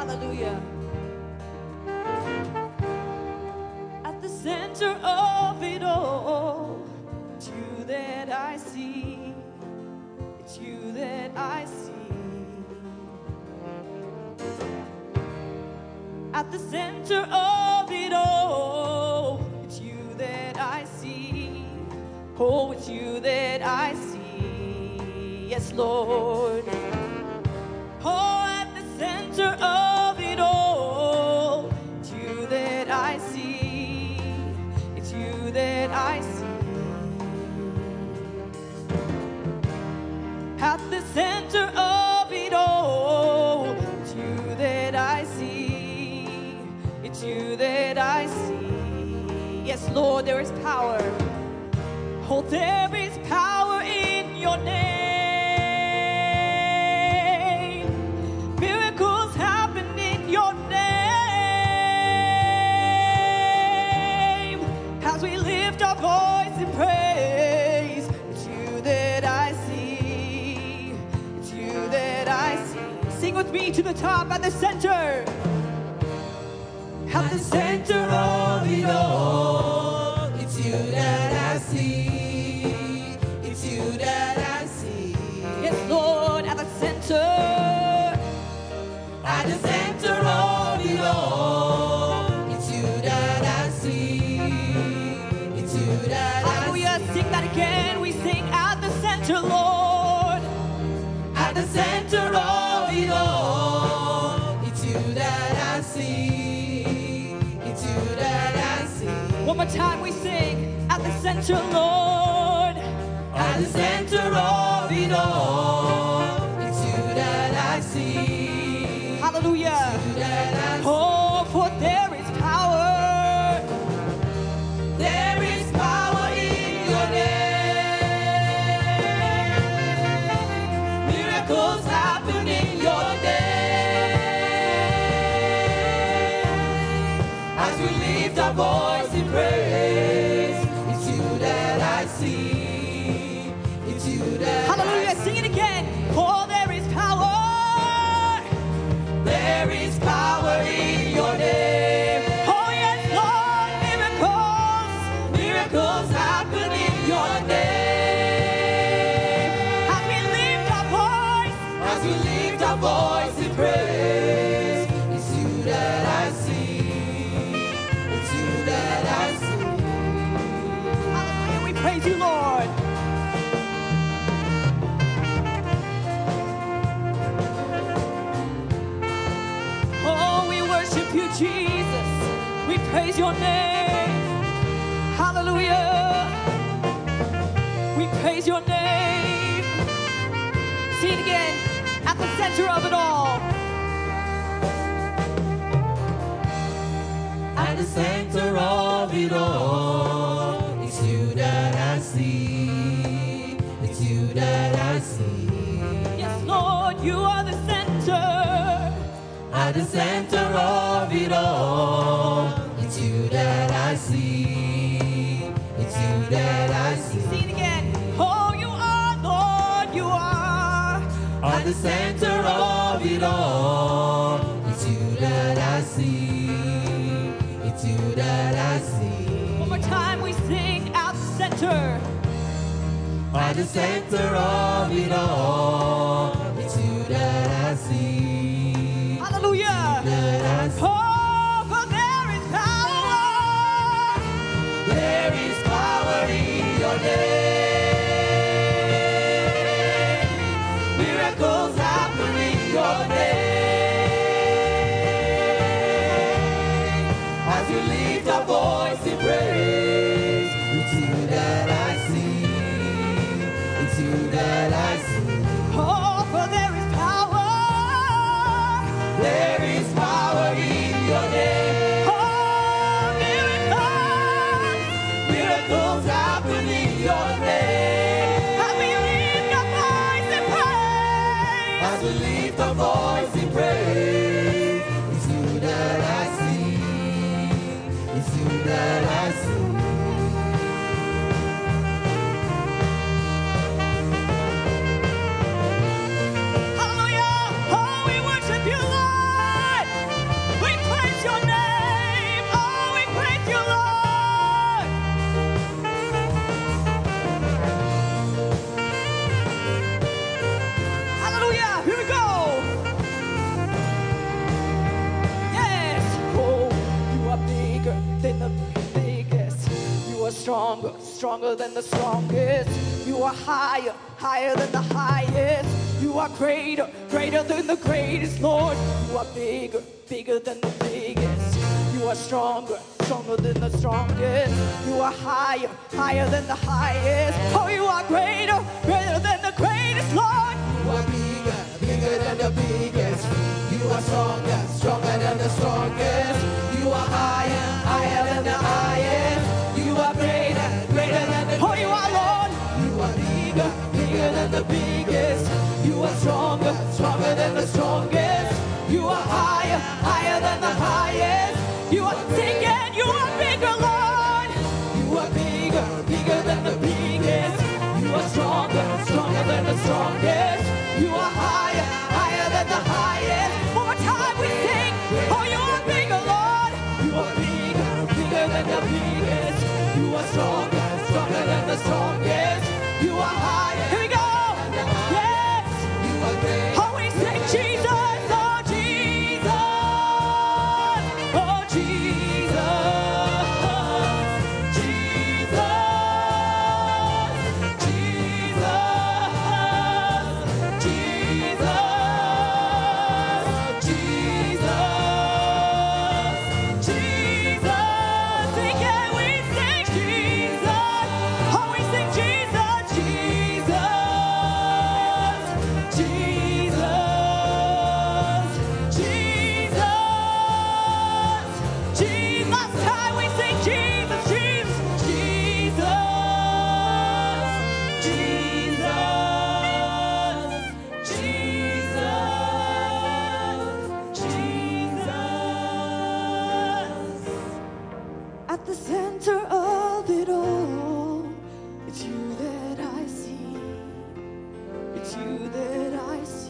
Hallelujah. At the center of it all, it's you that I see. It's you that I see. At the center of it all, it's you that I see. Oh, it's you that I see. Yes, Lord. Oh, at the center of it all, it's you that I see. It's you that I see. At the center of it all, it's you that I see. It's you that I see. Yes, Lord, there is power. Oh, there is power in your name. Miracles happen in your name. As we lift our voice in praise, it's you that I see. It's you that I see. Sing with me to the top at the center. At the center of it all, it's you that I see. It's you that I see. Yes, Lord, at the center. At the center of it all, it's you that I see. It's you that I see. Hallelujah, sing that again. We sing at the center, Lord. At the center of it all, it's you that I see. One more time we sing, at the center, Lord. At the center of it all, it's you that I see. Hallelujah. It's you that I see. Oh, for there is power. There is power in your name. Miracles happen in your name. As we lift our voice in praise, it's you that I see. It's you that hallelujah, sing it again. Oh, there is power. There is power in your name. Oh, yes, Lord, miracles happen in your name. As we lift our voice in praise, it's you that I see. It's you that I see. Hallelujah, we praise you, Lord. Oh, we worship you, Jesus. We praise your name. Hallelujah. We praise your name. See it again. At the center of it all. At the center of it all, it's you that I see. It's you that I see. Yes, Lord, you are the center. At the center of it all, it's you that I see. It's you that I see. See it again. Oh, you are, Lord, you are. At the center of it all, it's you that I see. It's you that I see. One more time we sing at the center. At the center of it all, it's you that I see. Hallelujah. That I see. Oh, for there is power. There is power in your name. Miracles happen in your name. As we lift our voice in praise, it's you that I see. It's you that I see. Oh, for there is power. There is power in your name. Oh, miracles happen in your name. As we lift our voice in praise. As we lift our voice in praise, it's you that I see. It's you that I see. Hallelujah! Oh, we worship you, Lord! stronger, stronger than the strongest. You are higher, higher than the highest. You are greater, greater than the greatest, Lord. You are bigger, bigger than the biggest. You are stronger, stronger than the strongest. You are higher, higher than the highest. Oh, you are greater, greater than the greatest, Lord. You are bigger, bigger than the biggest. You are stronger, stronger than the strongest. You are higher, higher than the highest. You are greater, greater than the. Oh, you are Lord. You are bigger, bigger than the biggest. You are stronger, stronger than the strongest. You are higher, higher than the highest. You are singing, you are bigger, Lord. You are bigger, bigger than the biggest. You are stronger, stronger than the strongest. You are higher, higher than the highest. One more time we sing, oh, you are bigger, Lord. You are bigger, bigger than the biggest. You are stronger, stronger than the strongest. You are higher. Here we go. Yes. You are great. Oh, we sing Jesus. Oh, Jesus. Oh, Jesus. Jesus. Jesus. Jesus. Jesus. Jesus. Sing it, we sing Jesus. Oh, we sing Jesus. Jesus. Jesus. Jesus. Jesus. Last time we sing Jesus. Jesus. Jesus. Jesus. At the center of it all, it's you that I see. It's you that I see.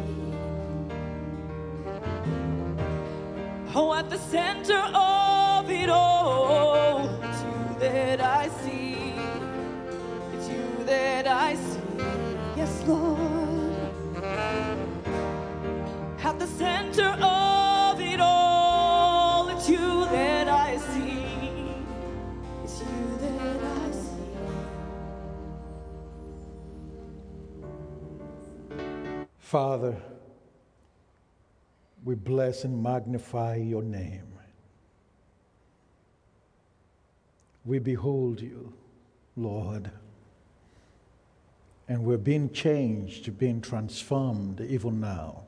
Oh, at the center of it all, it's you that I see. It's you that I see. Yes, Lord. At the center of it all, it's you that I see. It's you that I see. Father, we bless and magnify your name. We behold you, Lord, and we're being changed, being transformed even now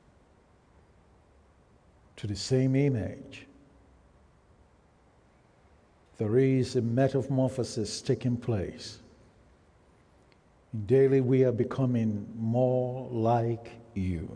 to the same image. There is a metamorphosis taking place. Daily we are becoming more like you.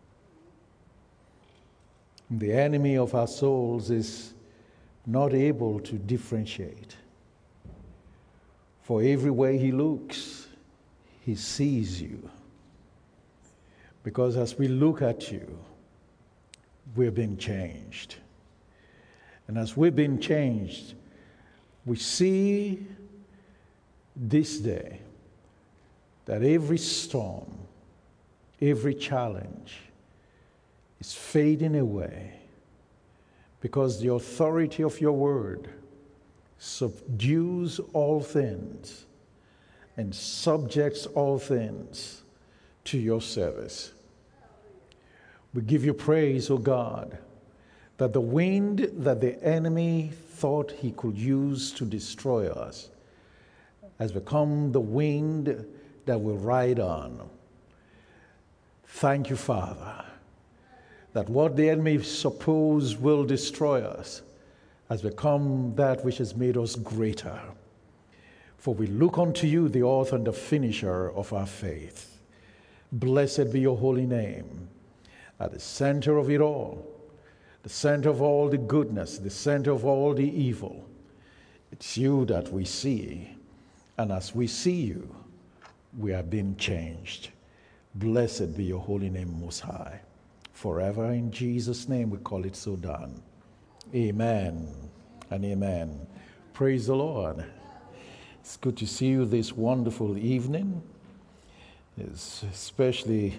The enemy of our souls is not able to differentiate. For everywhere he looks, he sees you. Because as we look at you, we're being changed. And as we've been changed, we see this day that every storm, every challenge is fading away because the authority of your word subdues all things and subjects all things to your service. We give you praise, O God, that the wind that the enemy thought he could use to destroy us has become the wind that we ride on. Thank you, Father, that what the enemy supposed will destroy us has become that which has made us greater. For we look unto you, the author and the finisher of our faith. Blessed be your holy name. At the center of it all, the center of all the goodness, the center of all the evil, it's you that we see. And as we see you, we are being changed. Blessed be your holy name, Most High. Forever in Jesus' name we call it so done. Amen and amen. Praise the Lord. It's good to see you this wonderful evening. It's especially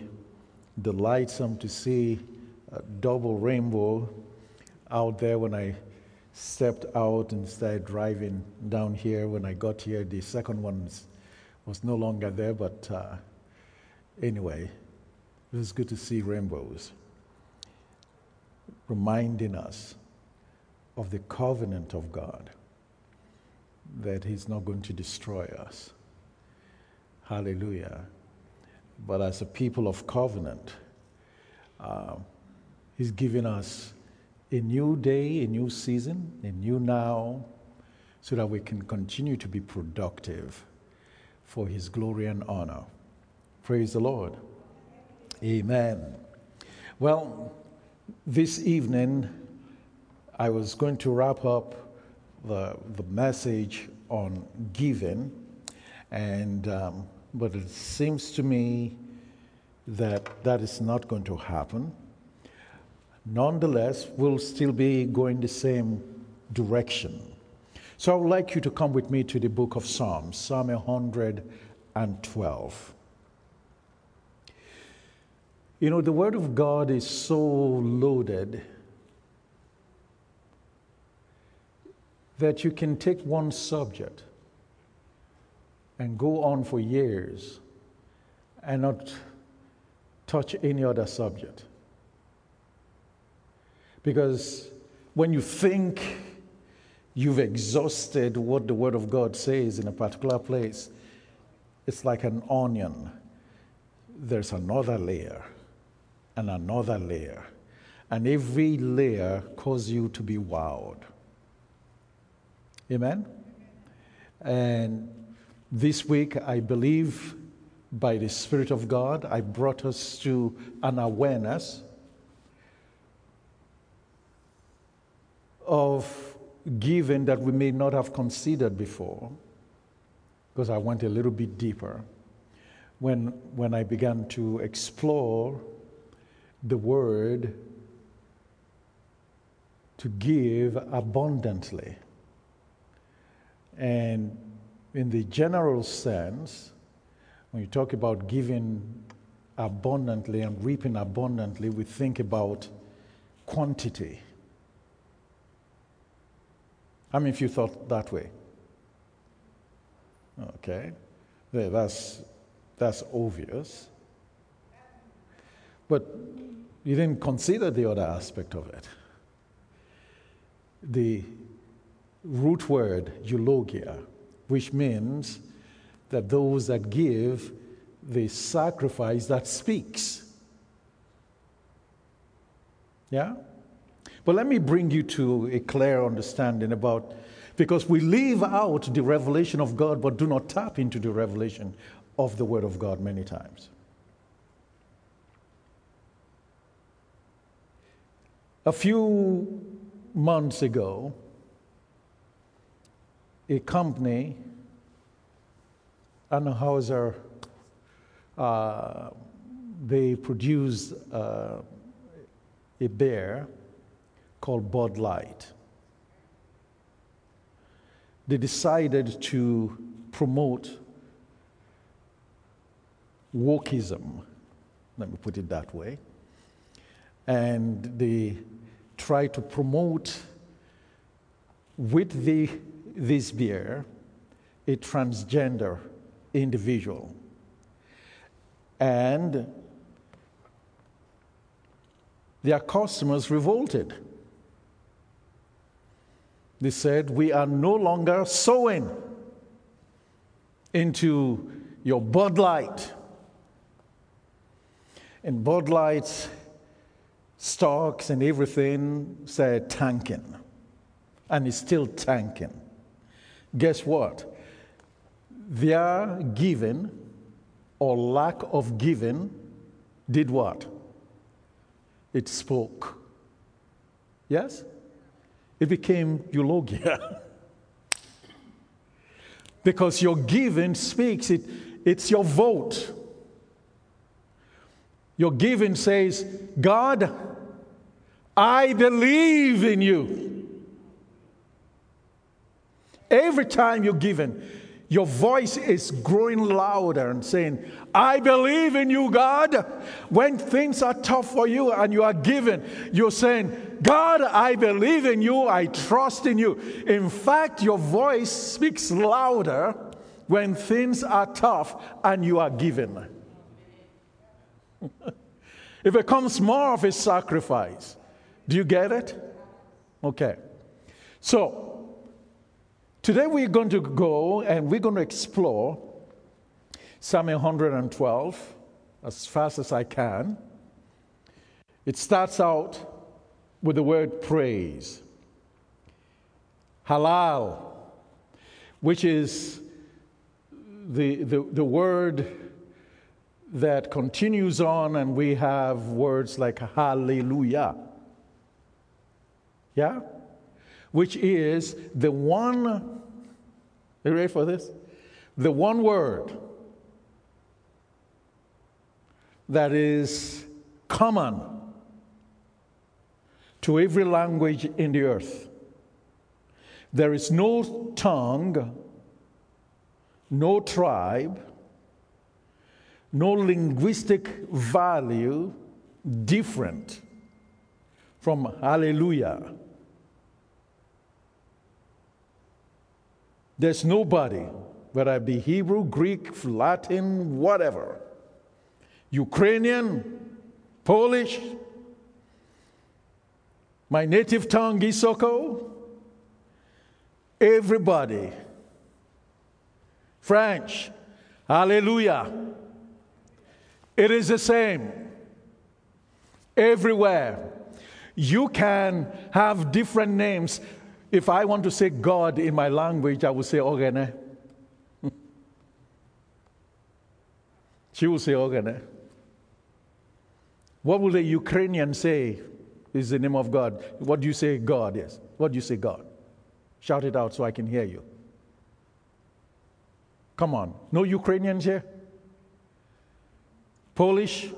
delightsome to see a double rainbow out there when I stepped out and started driving down here. When I got here, the second one was no longer there, but anyway, it was good to see rainbows, reminding us of the covenant of God, that He's not going to destroy us. Hallelujah. But as a people of covenant, He's giving us a new day, a new season, a new now, so that we can continue to be productive for His glory and honor. Praise the Lord. Amen. Well, this evening, I was going to wrap up the message on giving, and but it seems to me that is not going to happen. Nonetheless, we'll still be going the same direction. So I would like you to come with me to the book of Psalms, Psalm 112. You know, the Word of God is so loaded that you can take one subject and go on for years and not touch any other subject. Because when you think you've exhausted what the Word of God says in a particular place, it's like an onion. There's another layer and another layer. And every layer causes you to be wowed. Amen? And this week, I believe, by the Spirit of God, I brought us to an awareness of giving that we may not have considered before, because I went a little bit deeper when I began to explore the word to give abundantly. And in the general sense, when you talk about giving abundantly and reaping abundantly, we think about quantity. How many of you thought that way? Okay, that's obvious. But you didn't consider the other aspect of it. The root word, eulogia, which means that those that give the sacrifice that speaks. Yeah? But let me bring you to a clear understanding about, because we leave out the revelation of God but do not tap into the revelation of the Word of God many times. A few months ago, a company, Anheuser, they produced a beer called Bud Light. They decided to promote wokeism, let me put it that way, and they tried to promote with this beer a transgender individual. And their customers revolted. They said, we are no longer sowing into your Bud Light. And Bud Light's stocks and everything started tanking. And it's still tanking. Guess what? Their giving or lack of giving did what? It spoke. Yes? It became eulogia. Because your giving speaks. It's your vote. Your giving says, God, I believe in you. Every time you're giving, Your voice is growing louder and saying, I believe in you, God. When things are tough for you and you are giving, you're saying, God, I believe in you. I trust in you. In fact, your voice speaks louder when things are tough and you are giving. It becomes more of a sacrifice. Do you get it? Okay. So, today we're going to go and we're going to explore Psalm 112 as fast as I can. It starts out with the word praise. Halal, which is the word that continues on, and we have words like hallelujah. Yeah? Which is the one, are you ready for this? The one word that is common to every language in the earth. There is no tongue, no tribe, no linguistic value different from hallelujah. There's nobody, whether it be Hebrew, Greek, Latin, whatever, Ukrainian, Polish, my native tongue, Isoko, everybody, French, hallelujah. It is the same everywhere. You can have different names. If I want to say God in my language, I will say Ogene. She will say Ogene. What will the Ukrainian say is the name of God? What do you say God is? What do you say God? Shout it out so I can hear you. Come on. No Ukrainians here? Polish?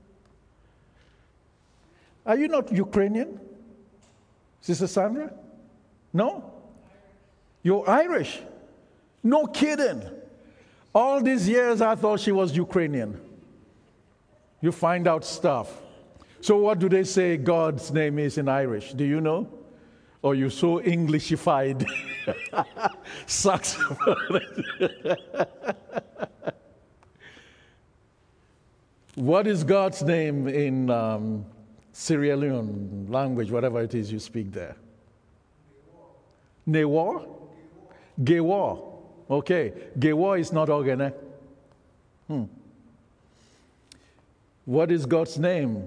Are you not Ukrainian? Sister Sandra? No? You're Irish? No kidding. All these years I thought she was Ukrainian. You find out stuff. So what do they say God's name is in Irish? Do you know? Or you're so Englishified? Sucks. What is God's name in Sierra Leone language, whatever it is you speak there? Newar? Gewar. Okay. Gewar is not Ogene. What is God's name?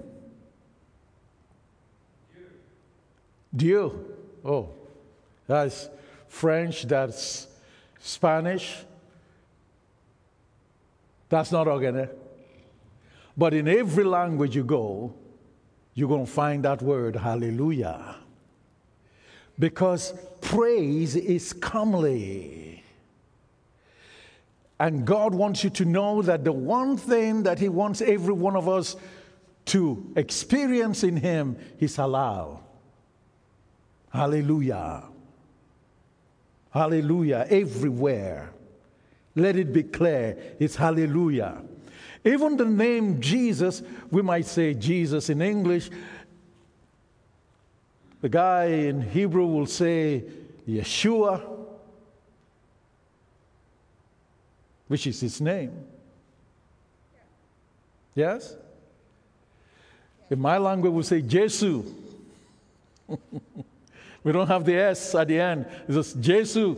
Dieu. Oh, that's French, that's Spanish. That's not Ogene. But in every language you go, you're going to find that word, hallelujah. Because praise is comely. And God wants you to know that the one thing that He wants every one of us to experience in Him is halal. Hallelujah. Hallelujah. Everywhere. Let it be clear. It's hallelujah. Even the name Jesus, we might say Jesus in English. The guy in Hebrew will say Yeshua, which is his name. Yes? In my language, we'll say Jesu. We don't have the S at the end. It's just Jesu.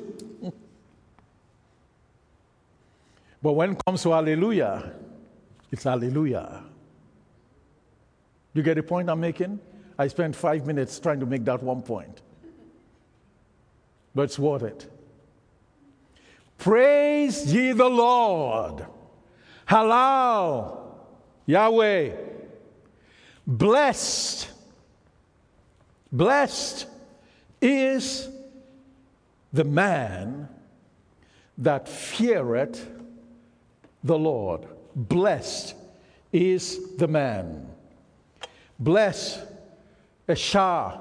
But when it comes to hallelujah, it's hallelujah. You get the point I'm making? I spent 5 minutes trying to make that one point. But it's worth it. Praise ye the Lord. Halal. Yahweh. Blessed. Blessed is the man that feareth the Lord. Blessed is the man. Blessed, Esha,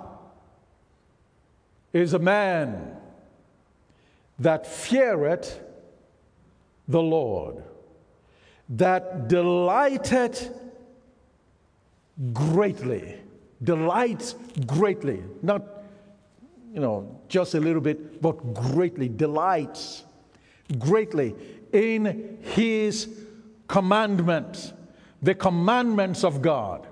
is a man that feareth the Lord that delighteth greatly. Delights greatly. Not, just a little bit, but greatly. Delights greatly in his commandments. The commandments of God.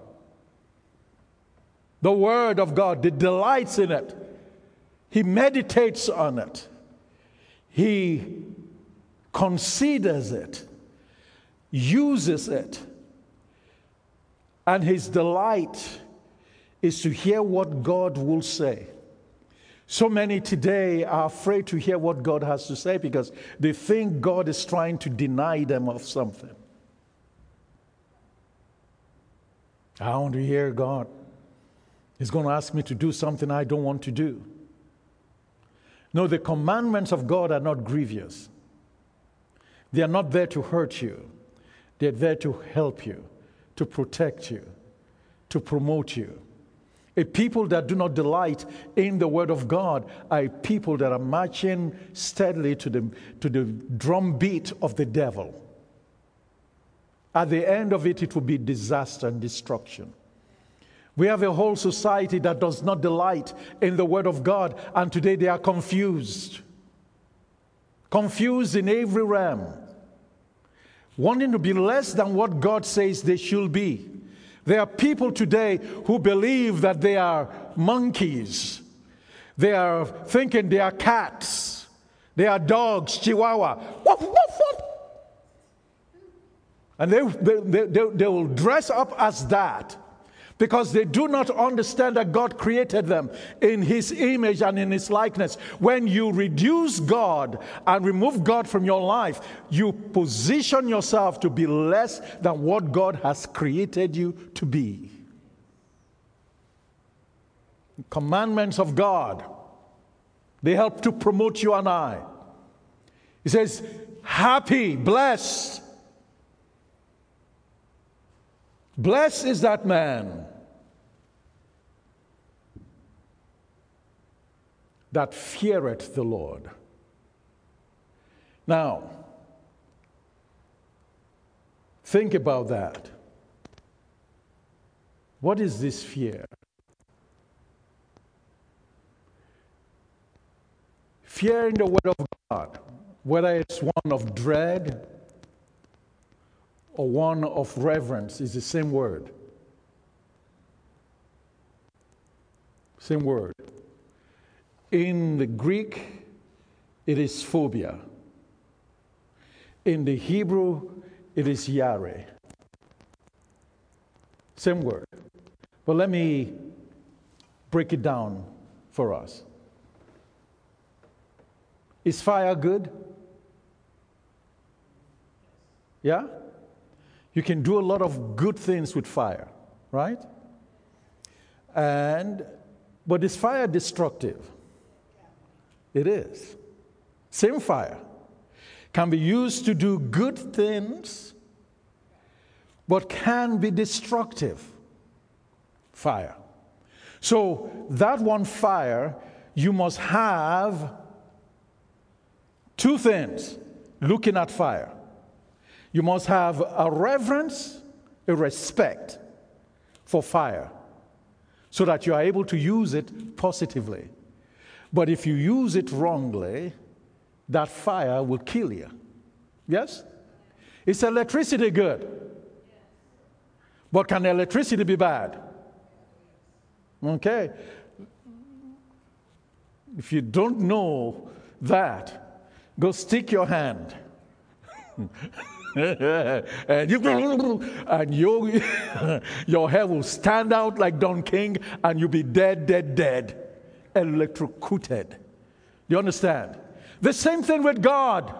The word of God. He delights in it. He meditates on it. He considers it. Uses it. And his delight is to hear what God will say. So many today are afraid to hear what God has to say because they think God is trying to deny them of something. I want to hear God. He's going to ask me to do something I don't want to do. No, the commandments of God are not grievous. They are not there to hurt you. They're there to help you, to protect you, to promote you. A people that do not delight in the word of God are a people that are marching steadily to the drum beat of the devil. At the end of it, it will be disaster and destruction. We have a whole society that does not delight in the word of God, and today they are confused. Confused in every realm. Wanting to be less than what God says they should be. There are people today who believe that they are monkeys. They are thinking they are cats. They are dogs, chihuahua. Woof, woof, woof. And they will dress up as that because they do not understand that God created them in his image and in his likeness. When you reduce God and remove God from your life, you position yourself to be less than what God has created you to be. Commandments of God, they help to promote you and I. He says, happy, blessed. Blessed is that man that feareth the Lord. Now, think about that. What is this fear? Fear in the word of God, whether it's one of dread or one of reverence, is the same word. Same word. In the Greek, it is phobia. In the Hebrew, it is yare. Same word. But let me break it down for us. Is fire good? Yeah? You can do a lot of good things with fire, right? But is fire destructive? It is. Same fire can be used to do good things, but can be destructive. Fire. So that one fire, you must have two things looking at fire. You must have a reverence, a respect for fire, so that you are able to use it positively. But if you use it wrongly, that fire will kill you. Yes? Is electricity good? But can electricity be bad? Okay. If you don't know that, go stick your hand. And your hair will stand out like Don King, and you'll be dead, electrocuted. You understand? The same thing with God.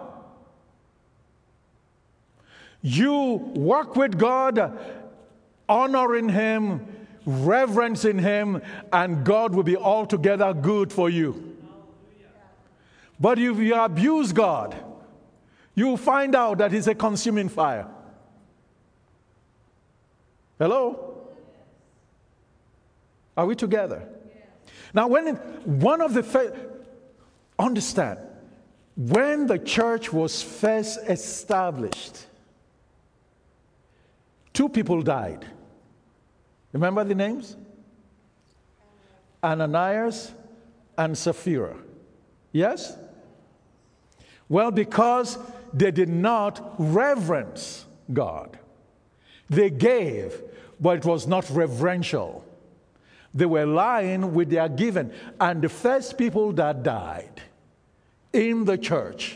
You work with God, honoring him, reverencing him, and God will be altogether good for you. But if you abuse God, you'll find out that he's a consuming fire. Hello? Are we together? Now, understand, When the church was first established, 2 people died. Remember the names? Ananias and Sapphira. Yes? Well, because they did not reverence God. They gave, but it was not reverential. They were lying with their giving. And the first people that died in the church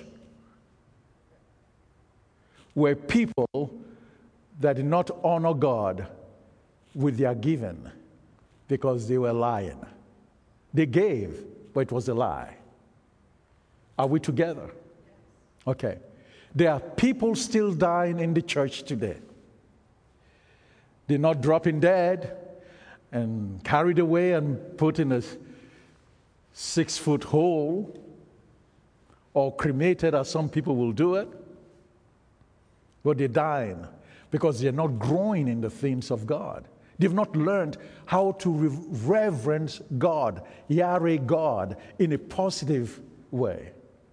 were people that did not honor God with their giving because they were lying. They gave, but it was a lie. Are we together? Okay. There are people still dying in the church today. They're not dropping dead and carried away and put in a 6-foot hole or cremated as some people will do it. But they're dying because they're not growing in the things of God. They've not learned how to reverence God, Yahweh God, in a positive way.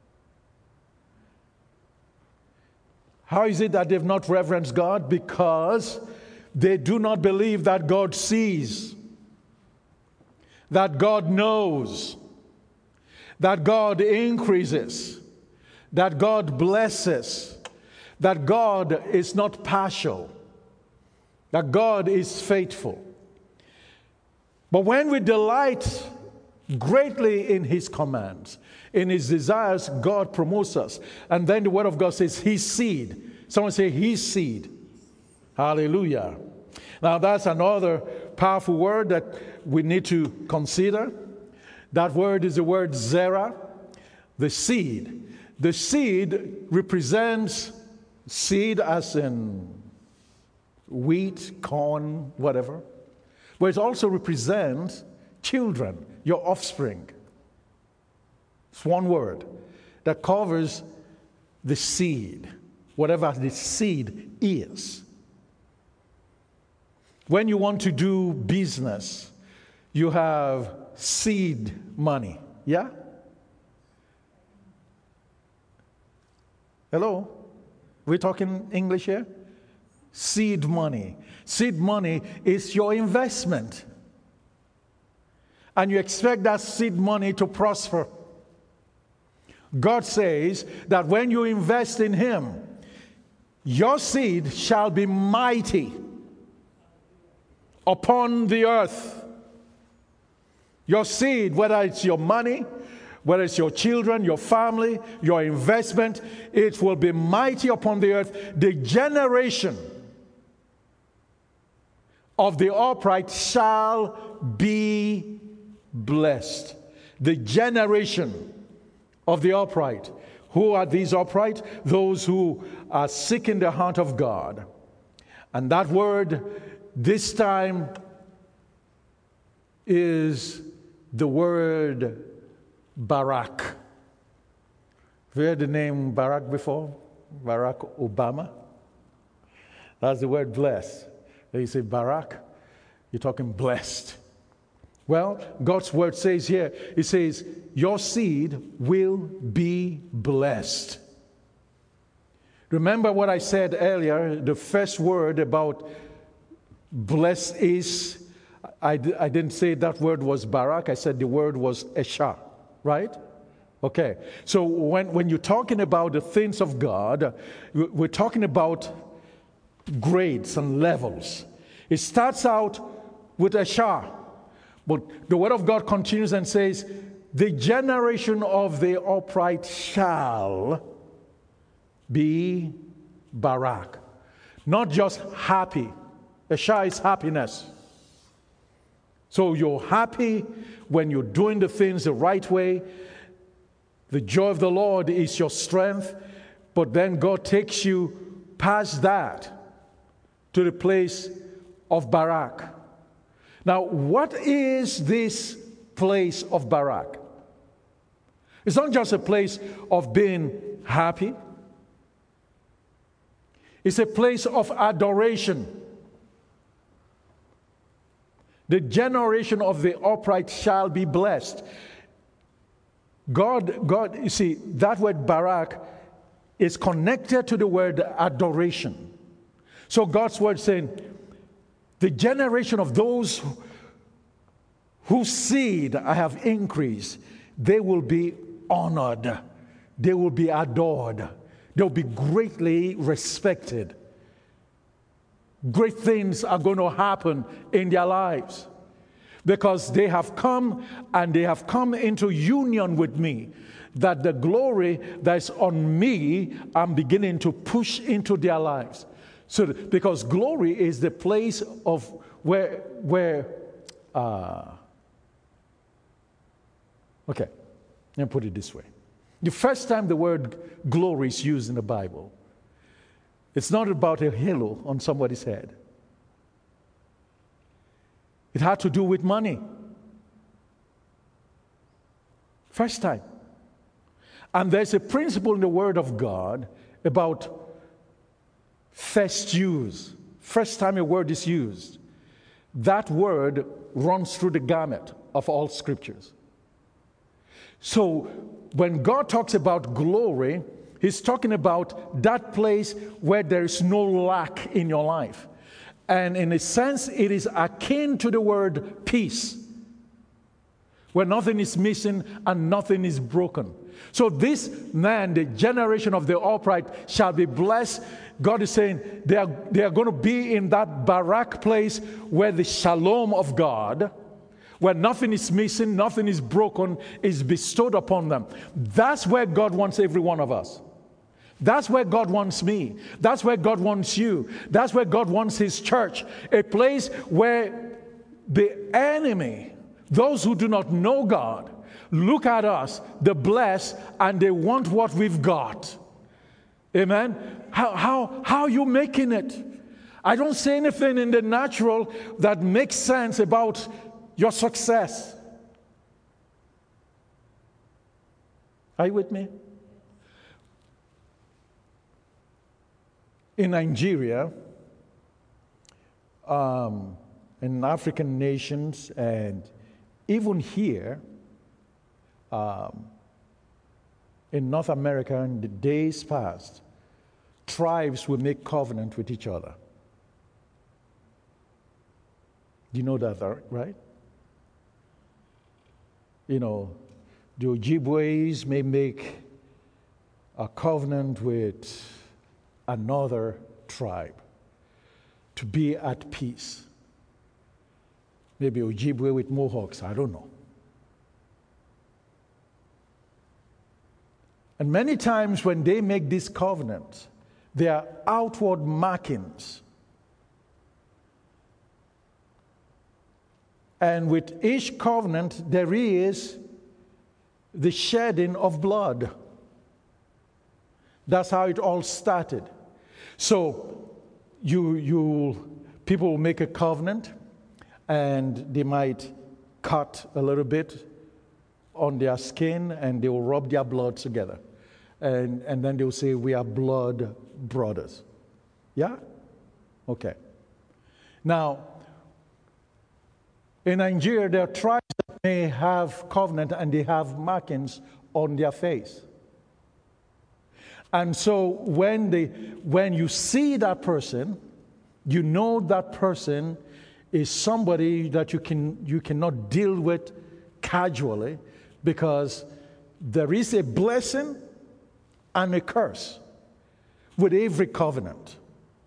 How is it that they've not reverenced God? Because they do not believe that God sees, that God knows, that God increases, that God blesses, that God is not partial, that God is faithful. But when we delight greatly in His commands, in His desires, God promotes us. And then the Word of God says, His seed. Someone say, His seed. Hallelujah. Now that's another powerful word that we need to consider. That word is the word Zerah, the seed. The seed represents seed as in wheat, corn, whatever. But it also represents children, your offspring. It's one word that covers the seed, whatever the seed is. When you want to do business, you have seed money. Yeah? Hello? We're talking English here? Seed money. Seed money is your investment. And you expect that seed money to prosper. God says that when you invest in Him, your seed shall be mighty upon the earth. Your seed, whether it's your money, whether it's your children, your family, your investment, it will be mighty upon the earth. The generation of the upright shall be blessed. The generation of the upright. Who are these upright? Those who are seeking the heart of God. And that word this time is the word Barack. Have you heard the name Barack before? Barack Obama? That's the word blessed. When you say Barack, you're talking blessed. Well, God's word says here, it says, your seed will be blessed. Remember what I said earlier, the first word about blessed is, I didn't say that word was Barak, I said the word was Esha, right? Okay, so when you're talking about the things of God, we're talking about grades and levels. It starts out with Esha, but the word of God continues and says, the generation of the upright shall be Barak. Not just happy. Esha is happiness. So you're happy when you're doing the things the right way. The joy of the Lord is your strength. But then God takes you past that to the place of Barak. Now, what is this place of Barak? It's not just a place of being happy. It's a place of adoration. The generation of the upright shall be blessed. God, you see, that word barak is connected to the word adoration. So God's word saying, the generation of those whose seed I have increased, they will be honored. They will be adored. They'll be greatly respected. Great things are going to happen in their lives because they have come and they have come into union with me. That the glory that's on me, I'm beginning to push into their lives. So, because glory is the place of where okay, let me put it this way. The first time the word glory is used in the Bible, it's not about a halo on somebody's head. It had to do with money. First time. And there's a principle in the Word of God about first use. First time a word is used, that word runs through the gamut of all scriptures. So when God talks about glory, He's talking about that place where there is no lack in your life. And in a sense, it is akin to the word peace, where nothing is missing and nothing is broken. So this man, the generation of the upright, shall be blessed. God is saying they are going to be in that barak place where the shalom of God, where nothing is missing, nothing is broken, is bestowed upon them. That's where God wants every one of us. That's where God wants me. That's where God wants you. That's where God wants His church. A place where the enemy, those who do not know God, look at us, the blessed, and they want what we've got. Amen? How are you making it? I don't say anything in the natural that makes sense about your success. Are you with me? In Nigeria, in African nations, and even here, in North America in the days past, tribes will make covenant with each other. Do you know that, right? You know, the Ojibways may make a covenant with another tribe to be at peace. Maybe Ojibwe with Mohawks, I don't know. And many times when they make this covenant, they are outward markings. And with each covenant, there is the shedding of blood. That's how it all started. So people will make a covenant, and they might cut a little bit on their skin, and they will rub their blood together. And then they will say, we are blood brothers. Yeah? Okay. Now, in Nigeria, there are tribes that may have covenant and they have markings on their face. And so when you see that person, you know that person is somebody that you cannot deal with casually, because there is a blessing and a curse with every covenant.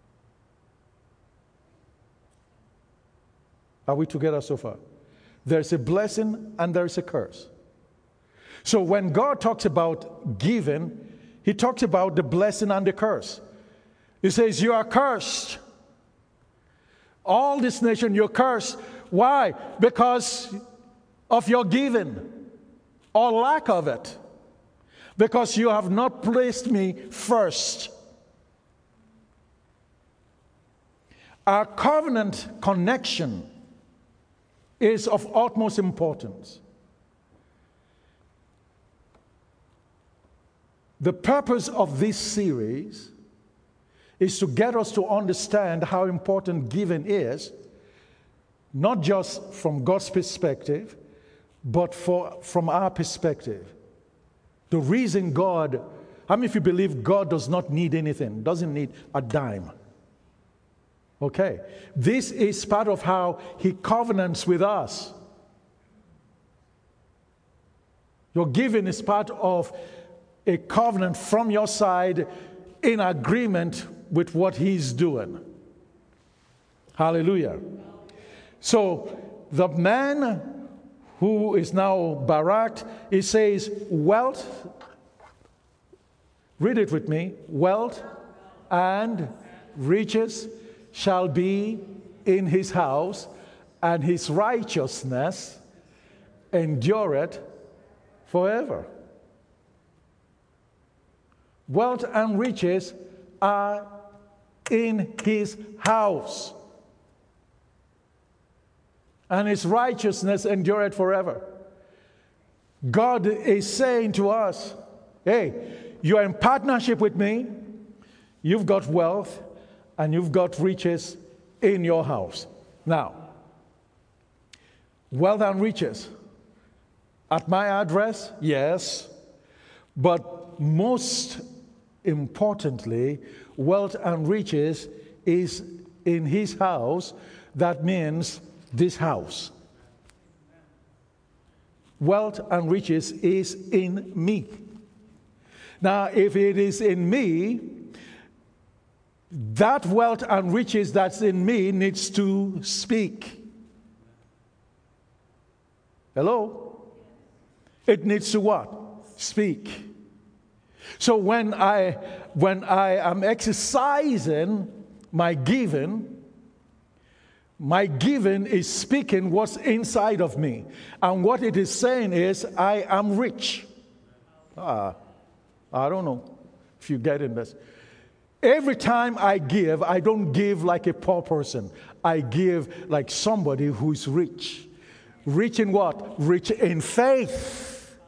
Are we together so far? There's a blessing and there's a curse. So when God talks about giving, He talks about the blessing and the curse. He says, you are cursed. All this nation, you're cursed. Why? Because of your giving or lack of it. Because you have not placed me first. Our covenant connection is of utmost importance. The purpose of this series is to get us to understand how important giving is, not just from God's perspective, but from our perspective. The reason God, how many of you believe God does not need anything, doesn't need a dime? Okay. This is part of how he covenants with us. Your giving is part of a covenant from your side in agreement with what he's doing. Hallelujah. So the man who is now Barak, he says, wealth, read it with me, wealth and riches shall be in his house, and his righteousness endureth forever. Wealth and riches are in his house, and his righteousness endureth forever. God is saying to us, hey, you are in partnership with me, you've got wealth, and you've got riches in your house. Now, wealth and riches, at my address, yes, but most importantly, wealth and riches is in his house. That means this house. Wealth and riches is in me. Now, if it is in me, that wealth and riches that's in me needs to speak. Hello? It needs to what? Speak. So when I am exercising my giving is speaking what's inside of me. And what it is saying is, I am rich. I don't know if you get in this. Every time I give, I don't give like a poor person. I give like somebody who's rich. Rich in what? Rich in faith.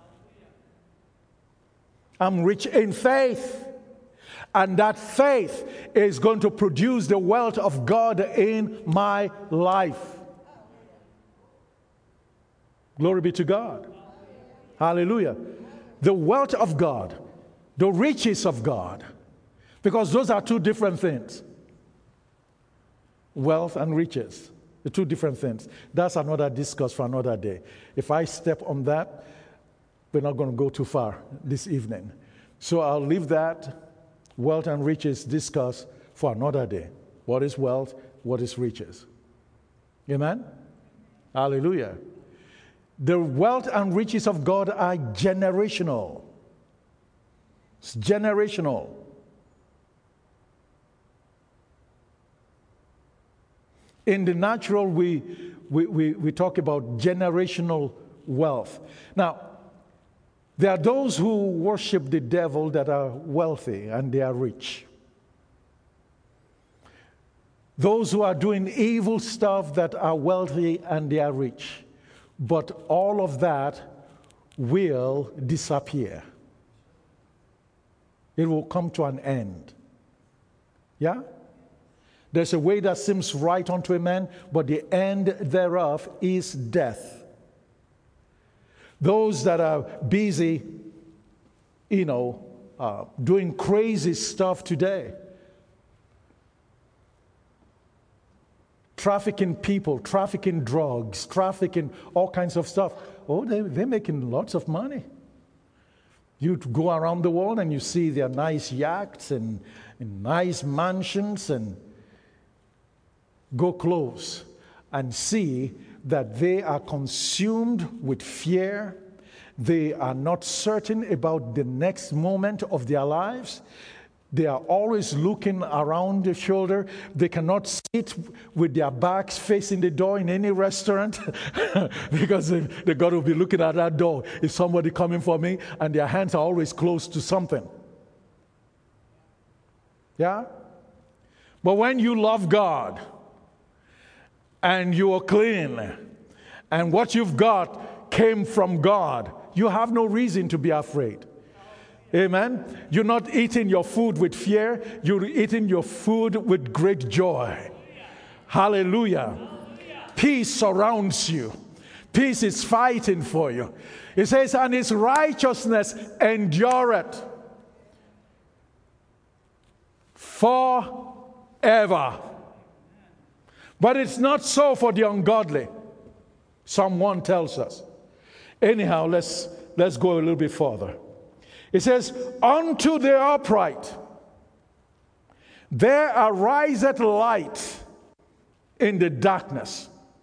I'm rich in faith. And that faith is going to produce the wealth of God in my life. Glory be to God. Hallelujah. The wealth of God, the riches of God. Because those are two different things. Wealth and riches, the two different things. That's another discourse for another day. If I step on that, we're not going to go too far this evening. So I'll leave that wealth and riches discuss for another day. What is wealth? What is riches? Amen? Hallelujah. The wealth and riches of God are generational. It's generational. In the natural, we talk about generational wealth. Now, there are those who worship the devil that are wealthy and they are rich. Those who are doing evil stuff that are wealthy and they are rich. But all of that will disappear. It will come to an end. Yeah? There's a way that seems right unto a man, but the end thereof is death. Those that are busy, doing crazy stuff today, trafficking people, trafficking drugs, trafficking all kinds of stuff. Oh, they're making lots of money. You go around the world and you see their nice yachts and nice mansions, and go close and see that they are consumed with fear. They are not certain about the next moment of their lives. They are always looking around the shoulder. They cannot sit with their backs facing the door in any restaurant because they got to be looking at that door. Is somebody coming for me? And their hands are always close to something. Yeah? But when you love God, and you are clean, and what you've got came from God, you have no reason to be afraid. Amen? You're not eating your food with fear. You're eating your food with great joy. Hallelujah. Peace surrounds you. Peace is fighting for you. It says, and his righteousness endureth forever. But it's not so for the ungodly. Psalm 1 tells us. Anyhow, let's go a little bit further. It says, unto the upright there ariseth light in the darkness.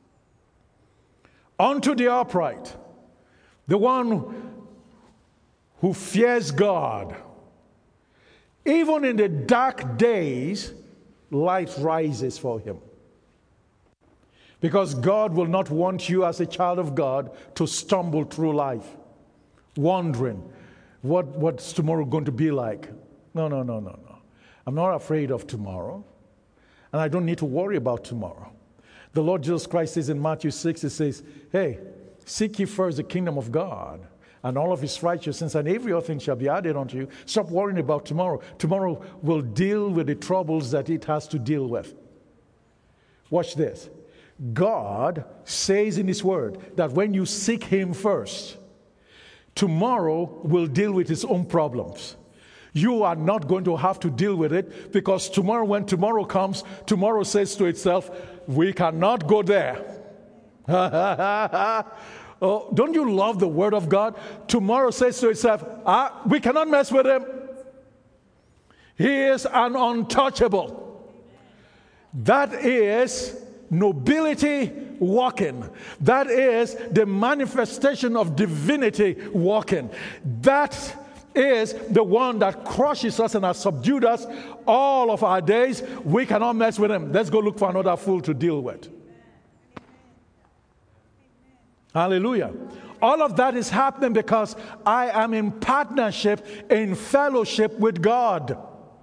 Unto the upright, the one who fears God. Even in the dark days, light rises for him. Because God will not want you as a child of God to stumble through life, wondering what's tomorrow going to be like. No. I'm not afraid of tomorrow, and I don't need to worry about tomorrow. The Lord Jesus Christ says in Matthew 6, it says, hey, seek ye first the kingdom of God and all of his righteousness, and every other thing shall be added unto you. Stop worrying about tomorrow. Tomorrow will deal with the troubles that it has to deal with. Watch this. God says in his word that when you seek him first, tomorrow will deal with its own problems. You are not going to have to deal with it, because tomorrow, when tomorrow comes, tomorrow says to itself, we cannot go there. Oh, don't you love the word of God? Tomorrow says to itself, we cannot mess with him. He is an untouchable. That is nobility walking. That is the manifestation of divinity walking. That is the one that crushes us and has subdued us all of our days. We cannot mess with him. Let's go look for another fool to deal with. Hallelujah. All of that is happening because I am in partnership, in fellowship with God.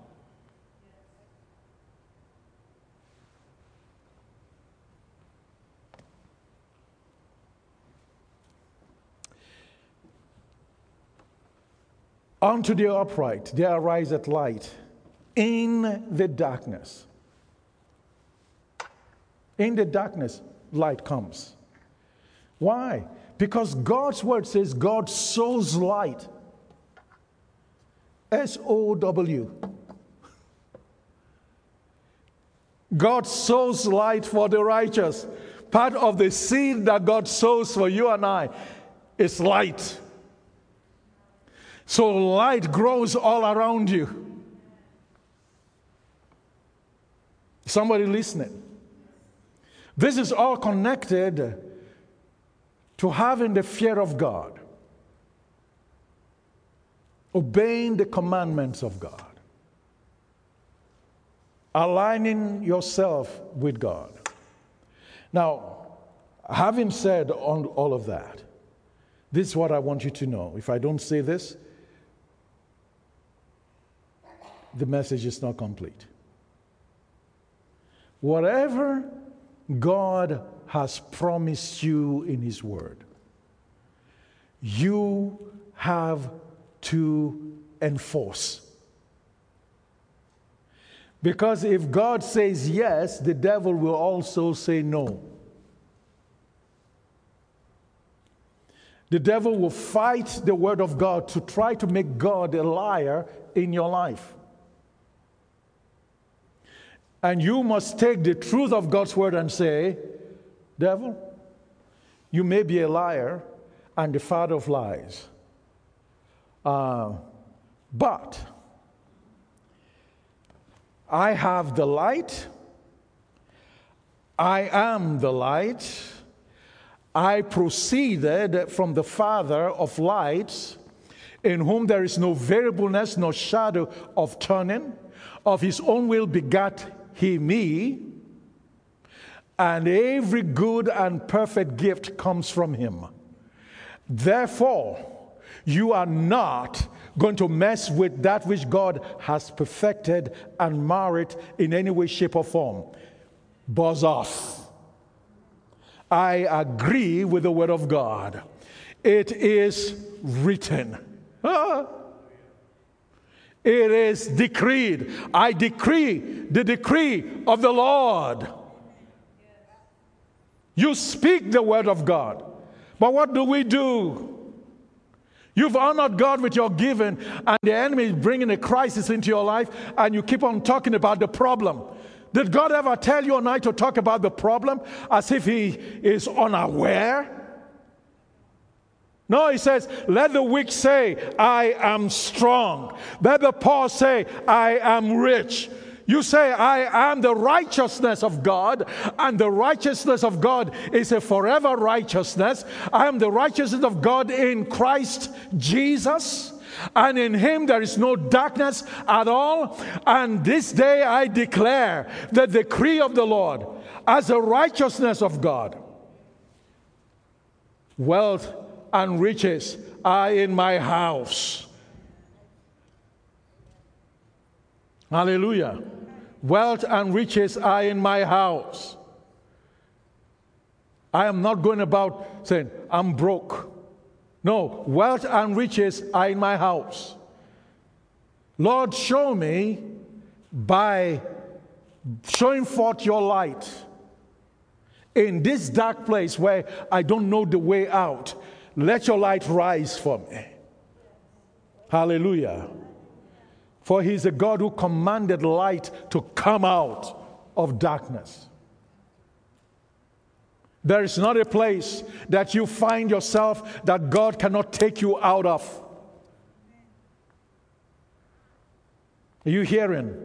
Unto the upright there ariseth light in the darkness. In the darkness, light comes. Why? Because God's word says God sows light. S-O-W. God sows light for the righteous. Part of the seed that God sows for you and I is light. So light grows all around you. Somebody listening? This is all connected to having the fear of God, obeying the commandments of God, aligning yourself with God. Now, having said all of that, this is what I want you to know. If I don't say this, the message is not complete. Whatever God has promised you in his word, you have to enforce. Because if God says yes, the devil will also say no. The devil will fight the word of God to try to make God a liar in your life. And you must take the truth of God's word and say, devil, you may be a liar and the father of lies. But I have the light. I am the light. I proceeded from the Father of lights, in whom there is no variableness, no shadow of turning. Of his own will begat he me, and every good and perfect gift comes from him. Therefore, you are not going to mess with that which God has perfected and mar it in any way, shape, or form. Buzz off. I agree with the word of God. It is written. It is decreed. I decree the decree of the Lord. You speak the word of God. But what do? You've honored God with your giving, and the enemy is bringing a crisis into your life, and you keep on talking about the problem. Did God ever tell you and I to talk about the problem as if He is unaware? No, He says, let the weak say, I am strong. Let the poor say, I am rich. You say, I am the righteousness of God, and the righteousness of God is a forever righteousness. I am the righteousness of God in Christ Jesus, and in Him there is no darkness at all. And this day I declare the decree of the Lord as the righteousness of God. Wealth and riches are in my house. Hallelujah. Wealth and riches are in my house. I am not going about saying, I'm broke. No, wealth and riches are in my house. Lord, show me by showing forth your light in this dark place where I don't know the way out. Let your light rise for me. Hallelujah. For He's a God who commanded light to come out of darkness. There is not a place that you find yourself that God cannot take you out of. Are you hearing?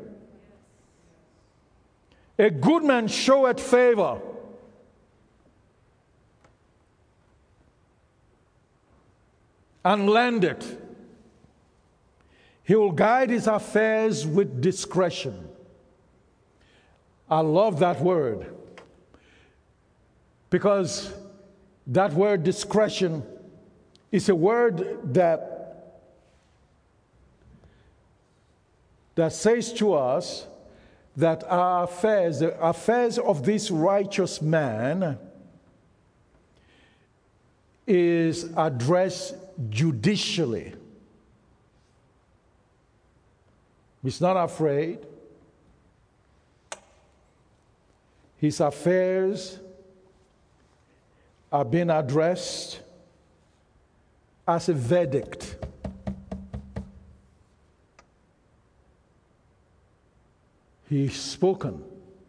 A good man showeth favor, and lendeth. He will guide his affairs with discretion. I love that word, because that word discretion is a word that says to us that our affairs, the affairs of this righteous man, is addressed judicially. He's not afraid. His affairs are being addressed as a verdict. He's spoken,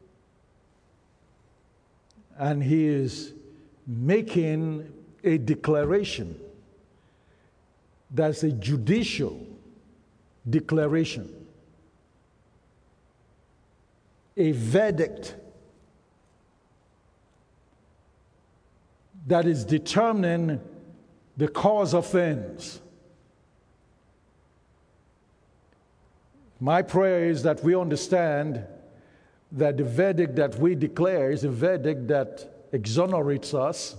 and he is making a declaration that's a judicial declaration, a verdict that is determining the cause of things. My prayer is that we understand that the verdict that we declare is a verdict that exonerates us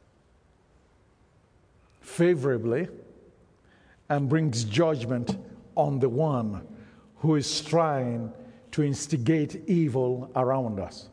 favorably and brings judgment on the one who is trying to instigate evil around us.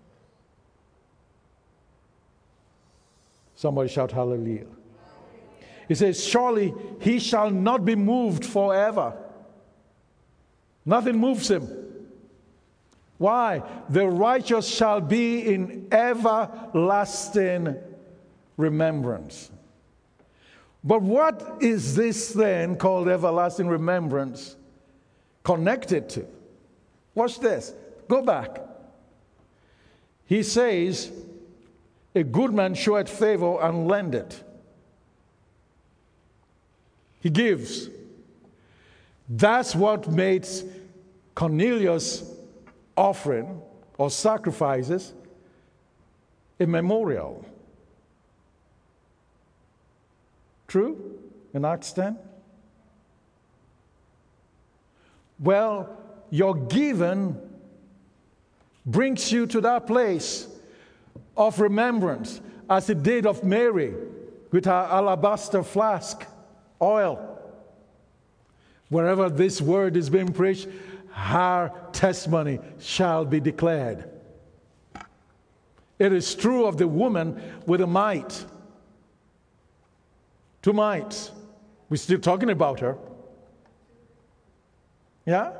Somebody shout hallelujah. He says, surely he shall not be moved forever. Nothing moves him. Why? The righteous shall be in everlasting remembrance. But what is this then called everlasting remembrance connected to? Watch this. Go back. He says, a good man showeth favor and lendeth. He gives. That's what makes Cornelius' offering or sacrifices a memorial. True? In Acts 10? Well, your giving brings you to that place of remembrance, as it did of Mary with her alabaster flask, oil. Wherever this word is being preached, her testimony shall be declared. It is true of the woman with a mite. 2 mites. We're still talking about her. Yeah?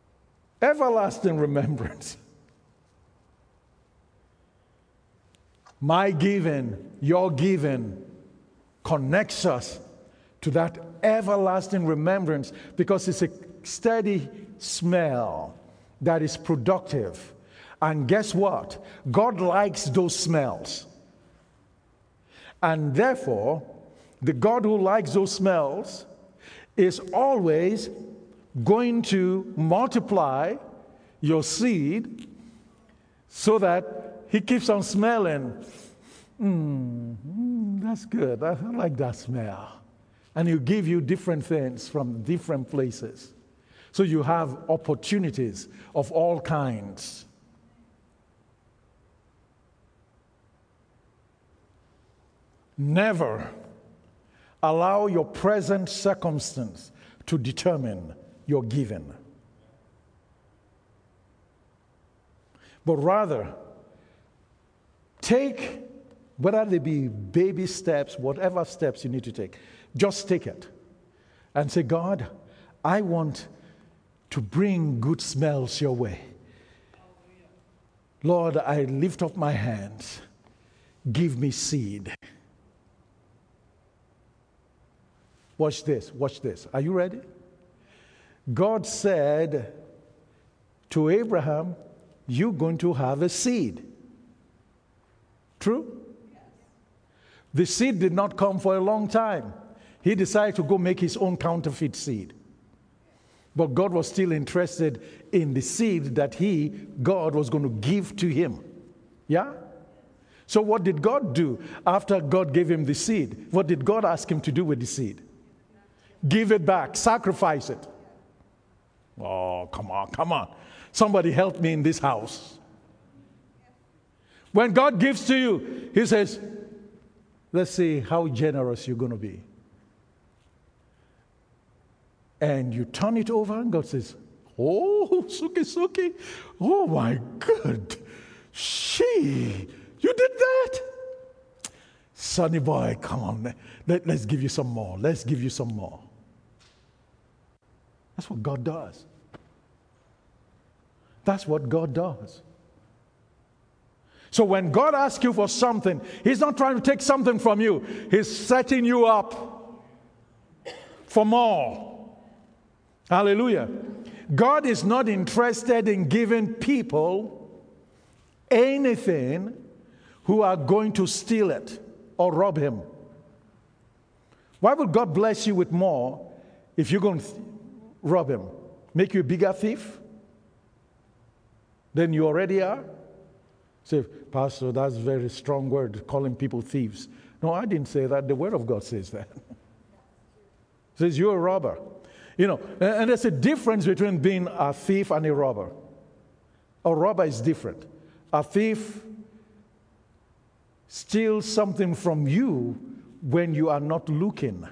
Everlasting remembrance. My giving, your giving, connects us to that everlasting remembrance, because it's a steady smell that is productive. And guess what? God likes those smells. And therefore, the God who likes those smells is always going to multiply your seed so that he keeps on smelling. That's good. I like that smell. And he'll give you different things from different places. So you have opportunities of all kinds. Never allow your present circumstance to determine your giving. But rather, take, whether they be baby steps, whatever steps you need to take, just take it. And say, God, I want to bring good smells your way. Lord, I lift up my hands. Give me seed. Watch this, watch this. Are you ready? God said to Abraham, you're going to have a seed. True? The seed did not come for a long time. He decided to go make his own counterfeit seed. But God was still interested in the seed that God was going to give to him. Yeah? So what did God do after God gave him the seed? What did God ask him to do with the seed? Give it back. Sacrifice it. Oh, come on, come on. Somebody help me in this house. When God gives to you, he says, let's see how generous you're going to be. And you turn it over and God says, oh, Suki, oh my God, you did that? Sonny boy, come on, let's give you some more. Let's give you some more. That's what God does. That's what God does. So when God asks you for something, he's not trying to take something from you. He's setting you up for more. Hallelujah. God is not interested in giving people anything who are going to steal it or rob him. Why would God bless you with more if you're going to rob him? Make you a bigger thief than you already are? Say, Pastor, that's a very strong word, calling people thieves. No, I didn't say that. The Word of God says that. It says you're a robber. You know, and there's a difference between being a thief and a robber. A robber is different. A thief steals something from you when you are not looking.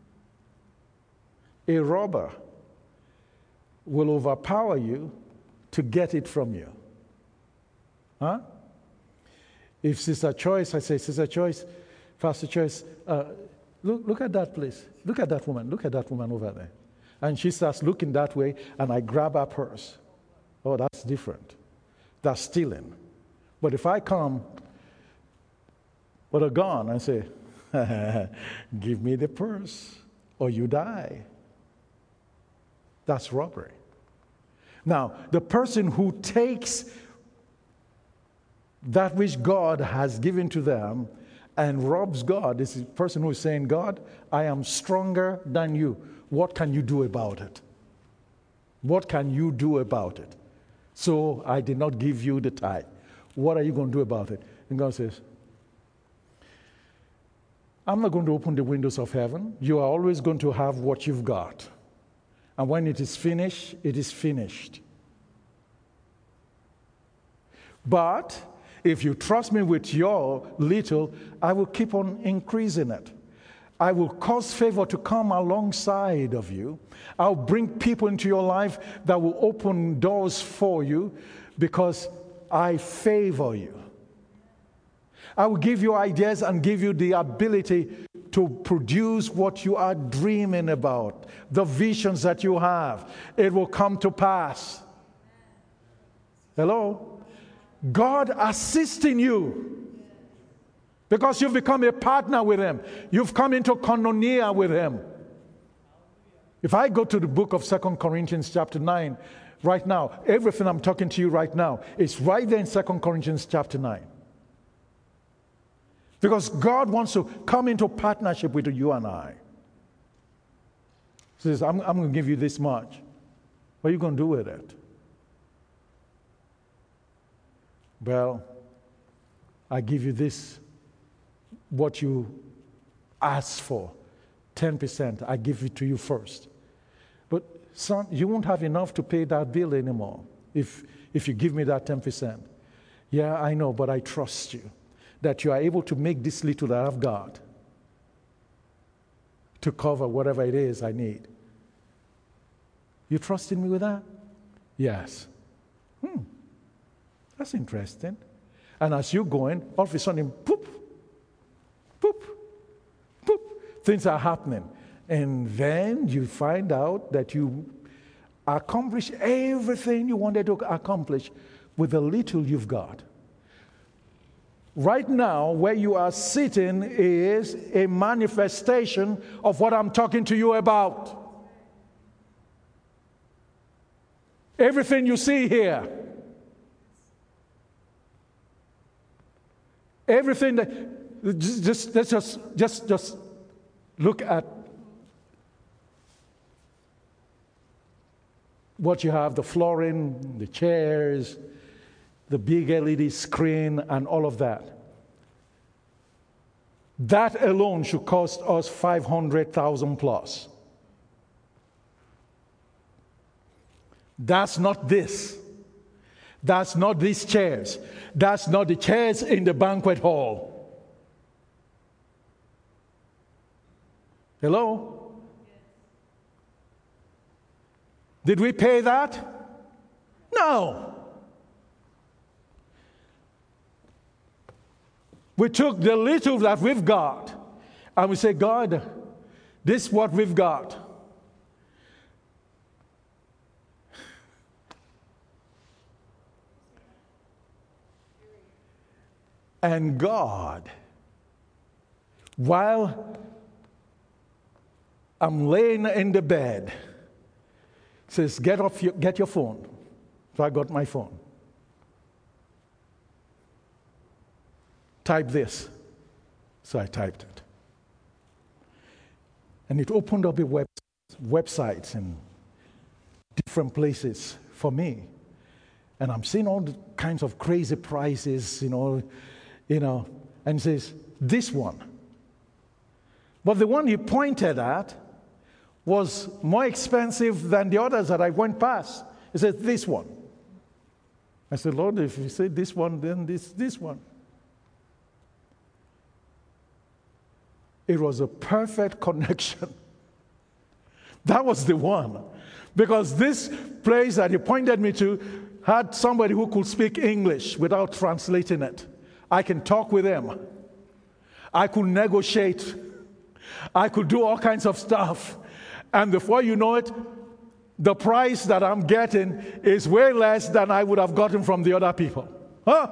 A robber will overpower you to get it from you. Huh? If Sister Choice, I say, Sister Choice, Pastor Choice, look at that place. Look at that woman. Look at that woman over there. And she starts looking that way, and I grab her purse. Oh, that's different. That's stealing. But if I come with a gun and say, give me the purse, or you die, that's robbery. Now, the person who takes that which God has given to them and robs God is the person who is saying, God, I am stronger than you. What can you do about it? What can you do about it? So I did not give you the tithe. What are you going to do about it? And God says, I'm not going to open the windows of heaven. You are always going to have what you've got. And when it is finished, it is finished. But if you trust me with your little, I will keep on increasing it. I will cause favor to come alongside of you. I'll bring people into your life that will open doors for you because I favor you. I will give you ideas and give you the ability to produce what you are dreaming about, the visions that you have. It will come to pass. Hello? God assisting you. Because you've become a partner with him. You've come into koinonia with him. If I go to the book of 2 Corinthians chapter 9 right now, everything I'm talking to you right now is right there in 2 Corinthians chapter 9. Because God wants to come into partnership with you and I. He says, I'm going to give you this much. What are you going to do with it? Well, I give you this, what you asked for, 10%. I give it to you first. But son, you won't have enough to pay that bill anymore if you give me that 10%. Yeah, I know, but I trust you that you are able to make this little that I've got to cover whatever it is I need. You trusting me with that? Yes. That's interesting. And as you're going, all of a sudden, poop, poop, poop, things are happening. And then you find out that you accomplish everything you wanted to accomplish with the little you've got. Right now, where you are sitting is a manifestation of what I'm talking to you about. Everything you see here, everything that just look at what you have, the flooring, the chairs, the big LED screen, and all of that. That alone should cost us $500,000 plus. That's not this. That's not these chairs. That's not the chairs in the banquet hall. Hello? Did we pay that? No. We took the little that we've got and we say, God, this is what we've got. And God, while I'm laying in the bed, says, get your phone. So I got my phone. Type this. So I typed it. And it opened up a websites in different places for me. And I'm seeing all the kinds of crazy prices, and it says, this one. But the one he pointed at was more expensive than the others that I went past. He said, this one. I said, Lord, if you say this one, then this one. It was a perfect connection. That was the one. Because this place that he pointed me to had somebody who could speak English without translating it. I can talk with them. I could negotiate. I could do all kinds of stuff. And before you know it, the price that I'm getting is way less than I would have gotten from the other people. Huh?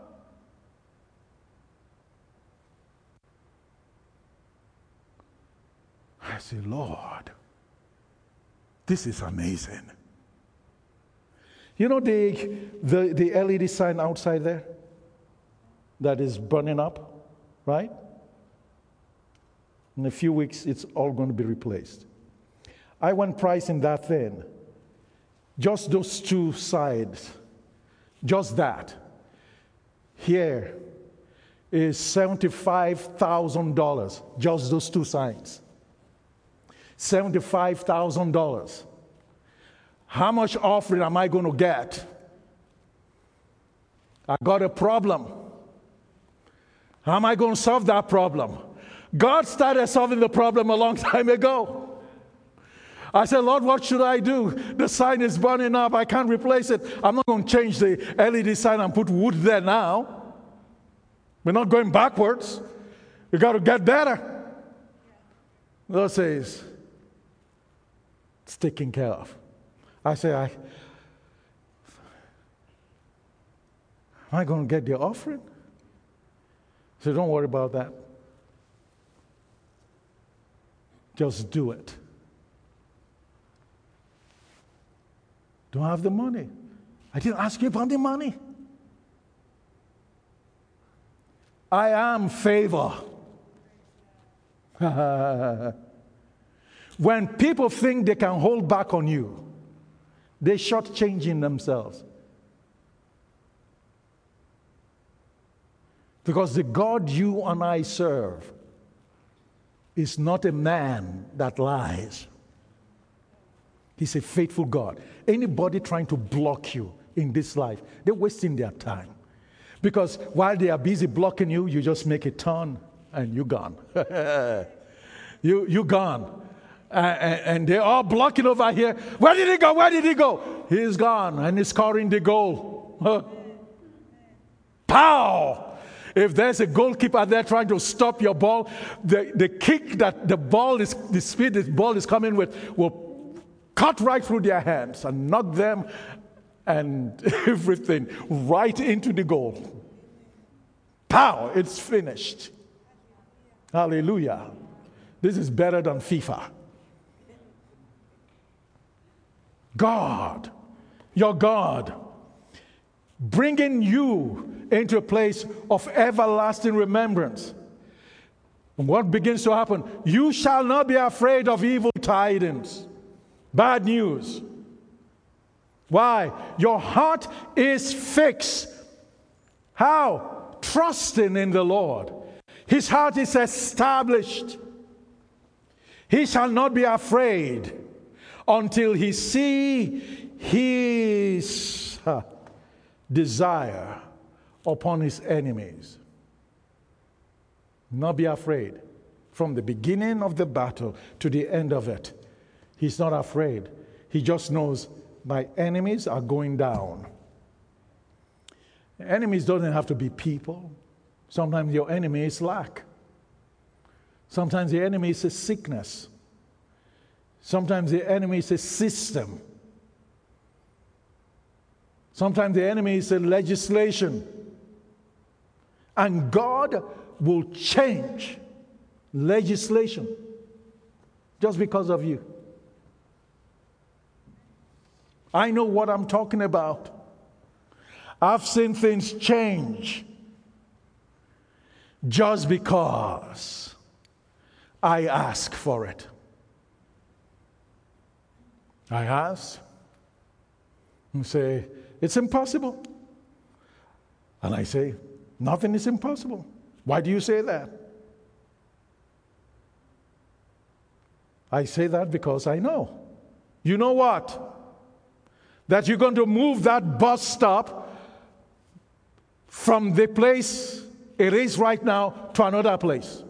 I say, Lord, this is amazing. You know the LED sign outside there that is burning up, right? In a few weeks, it's all going to be replaced. I went pricing that thing. Just those two sides. Just that. Here is $75,000. Just those two signs. $75,000. How much offering am I going to get? I got a problem. How am I going to solve that problem? God started solving the problem a long time ago. I said, Lord, what should I do? The sign is burning up. I can't replace it. I'm not going to change the LED sign and put wood there now. We're not going backwards. We got to get better. The Lord says, it's taken care of. I say, am I going to get the offering? So don't worry about that. Just do it. Don't have the money. I didn't ask you about the money. I am favor. When people think they can hold back on you, they're shortchanging themselves. Because the God you and I serve is not a man that lies. He's a faithful God. Anybody trying to block you in this life, they're wasting their time. Because while they are busy blocking you, you just make a turn and you're gone. You're gone. And they're all blocking over here. Where did he go? Where did he go? He's gone and he's scoring the goal. Pow! If there's a goalkeeper there trying to stop your ball, the kick that the speed the ball is coming with will cut right through their hands and knock them and everything right into the goal. Pow! It's finished. Hallelujah. This is better than FIFA. God, your God, bringing you into a place of everlasting remembrance. And what begins to happen? You shall not be afraid of evil tidings, bad news. Why? Your heart is fixed. How? Trusting in the Lord. His heart is established. He shall not be afraid until he see his desire upon his enemies. Not be afraid. From the beginning of the battle to the end of it, he's not afraid. He just knows my enemies are going down. Enemies doesn't have to be people. Sometimes your enemy is lack. Sometimes the enemy is a sickness. Sometimes the enemy is a system. Sometimes the enemy is a legislation. And God will change legislation just because of you. I know what I'm talking about. I've seen things change just because I ask for it. I ask and say, it's impossible. And I say, nothing is impossible. Why do you say that? I say that because I know. You know what? That you're going to move that bus stop from the place it is right now to another place.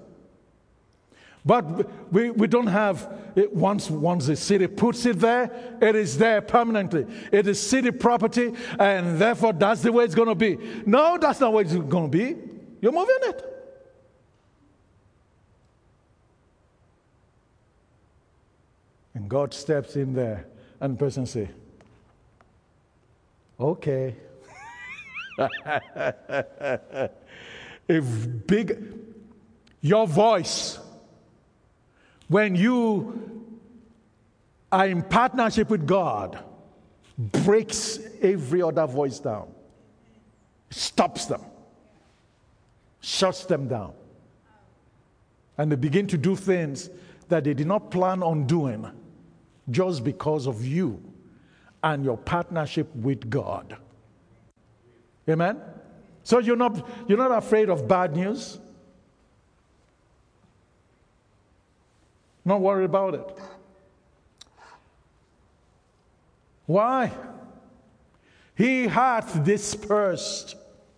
But we don't have it once the city puts it there, it is there permanently. It is city property, and therefore that's the way it's going to be. No, that's not what it's going to be. You're moving it. And God steps in there, and the person says, okay. Your voice, when you are in partnership with God, breaks every other voice down, stops them, shuts them down. And they begin to do things that they did not plan on doing just because of you and your partnership with God. Amen? So you're not afraid of bad news? Not worried about it. Why? He hath dispersed.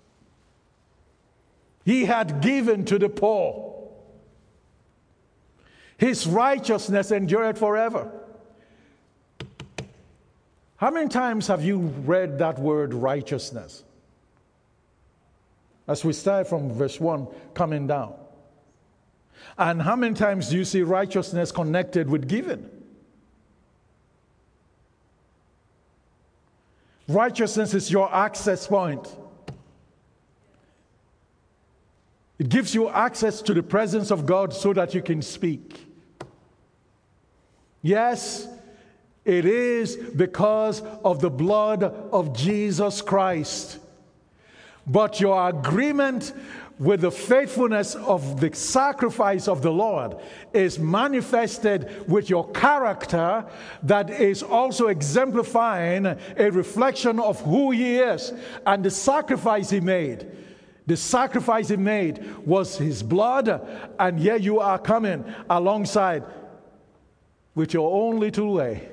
He had given to the poor. His righteousness endureth forever. How many times have you read that word righteousness? As we start from verse 1 coming down. And how many times do you see righteousness connected with giving? Righteousness is your access point. It gives you access to the presence of God so that you can speak. Yes, it is because of the blood of Jesus Christ. But your agreement with the faithfulness of the sacrifice of the Lord is manifested with your character that is also exemplifying a reflection of who He is and the sacrifice He made. The sacrifice He made was His blood, and here you are coming alongside with your own little way.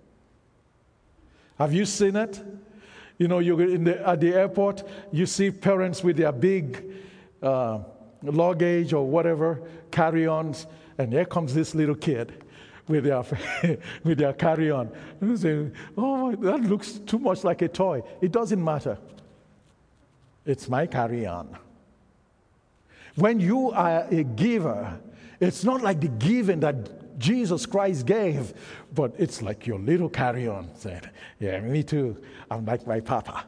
Have you seen it? You know, you're at the airport, you see parents with their big luggage or whatever, carry-ons, and here comes this little kid with their with their carry-on. And you say, oh, that looks too much like a toy. It doesn't matter. It's my carry-on. When you are a giver, it's not like the giving that Jesus Christ gave, but it's like your little carry-on said, yeah, me too. I'm like my papa.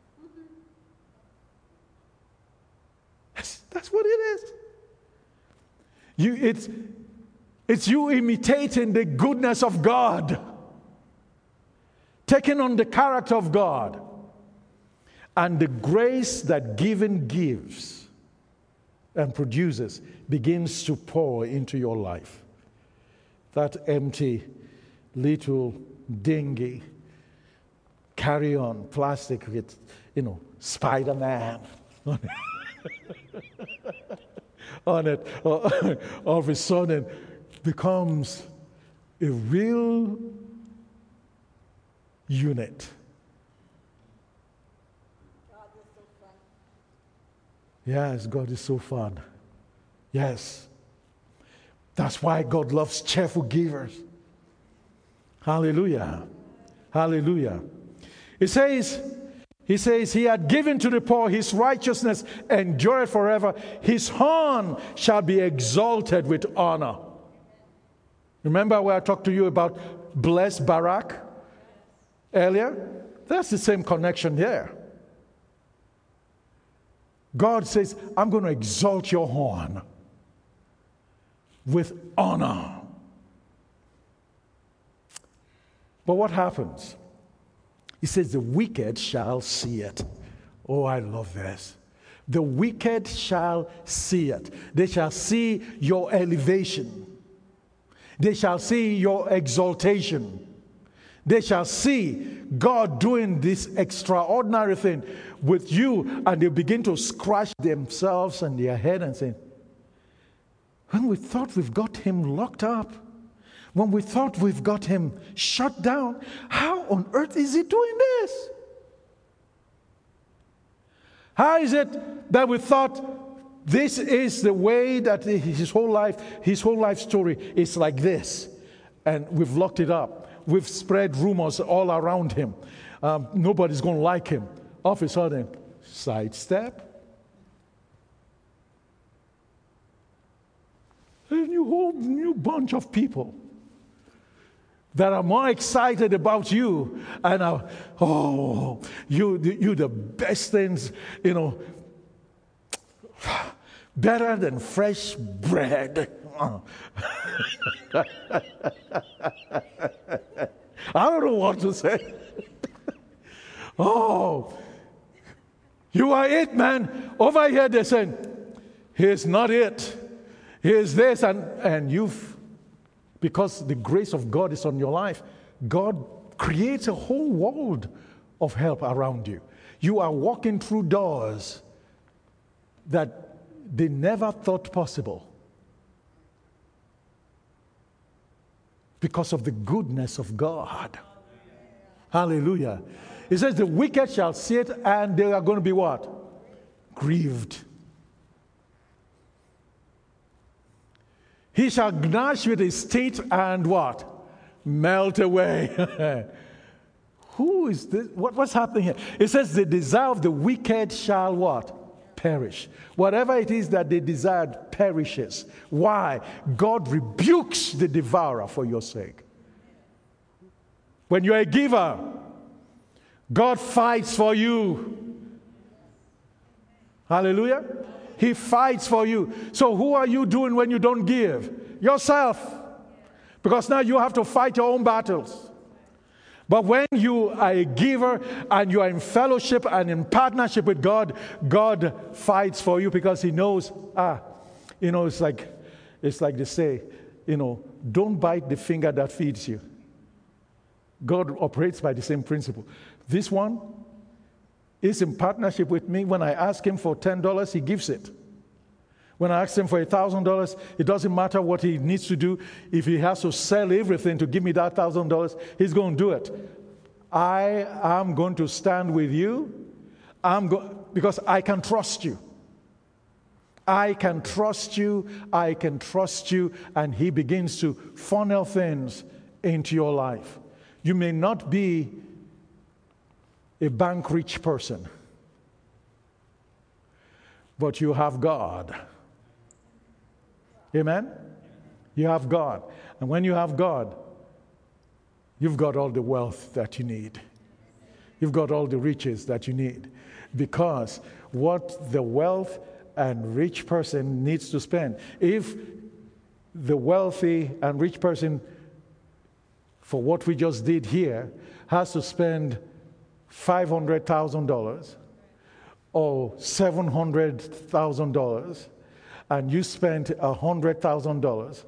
That's what it is. It's you imitating the goodness of God, taking on the character of God, and the grace that giving gives and produces begins to pour into your life. That empty little dingy carry-on plastic with, Spider-Man on it, all of a sudden becomes a real unit. Yes, God is so fun. Yes. That's why God loves cheerful givers. Hallelujah. Hallelujah. He says, He had given to the poor, His righteousness endureth forever. His horn shall be exalted with honor. Remember where I talked to you about blessed Barak earlier? That's the same connection there. God says, I'm going to exalt your horn with honor. But what happens? He says, the wicked shall see it. Oh, I love this. The wicked shall see it. They shall see your elevation. They shall see your exaltation. They shall see God doing this extraordinary thing with you, and they begin to scratch themselves on their head and say, when we thought we've got him locked up, when we thought we've got him shut down, how on earth is he doing this? How is it that we thought this is the way that his whole life story is like this, and we've locked it up? We've spread rumors all around him. Nobody's going to like him. All of a sudden, sidestep. A whole new bunch of people that are more excited about you and are, you the best things, better than fresh bread. I don't know what to say. You are it, man. Over here they're saying, he's not it. Here's this, and you've, because the grace of God is on your life, God creates a whole world of help around you. You are walking through doors that they never thought possible because of the goodness of God. Hallelujah. It says the wicked shall see it, and they are going to be what? Grieved. He shall gnash with his teeth and what? Melt away. Who is this? What's happening here? It says the desire of the wicked shall what? Perish. Whatever it is that they desired perishes. Why? God rebukes the devourer for your sake. When you're a giver, God fights for you. Hallelujah. He fights for you. So who are you doing when you don't give? Yourself. Because now you have to fight your own battles. But when you are a giver and you are in fellowship and in partnership with God, God fights for you because He knows, it's like they say, don't bite the finger that feeds you. God operates by the same principle. This one is in partnership with me. When I ask Him for $10, He gives it. When I ask Him for $1,000, it doesn't matter what He needs to do. If He has to sell everything to give me that $1,000, He's going to do it. I am going to stand with you because I can trust you. I can trust you. I can trust you. And He begins to funnel things into your life. You may not be a bank-rich person, but you have God. Amen? You have God. And when you have God, you've got all the wealth that you need. You've got all the riches that you need. Because what the wealth and rich person needs to spend, if the wealthy and rich person, for what we just did here, has to spend $500,000 or $700,000, and you spent $100,000,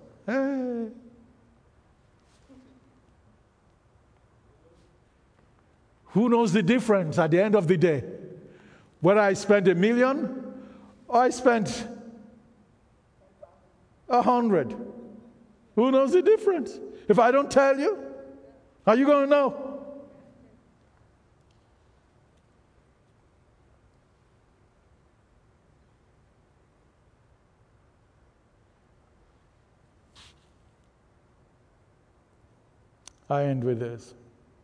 who knows the difference at the end of the day? Whether I spent $1 million or I spent 100. Who knows the difference? If I don't tell you, how are you going to know? I end with this.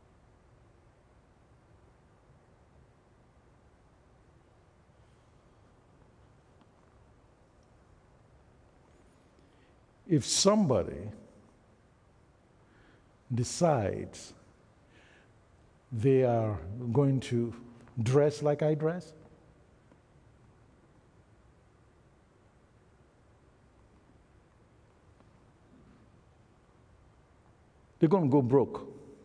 If somebody decides they are going to dress like I dress, they're going to go broke.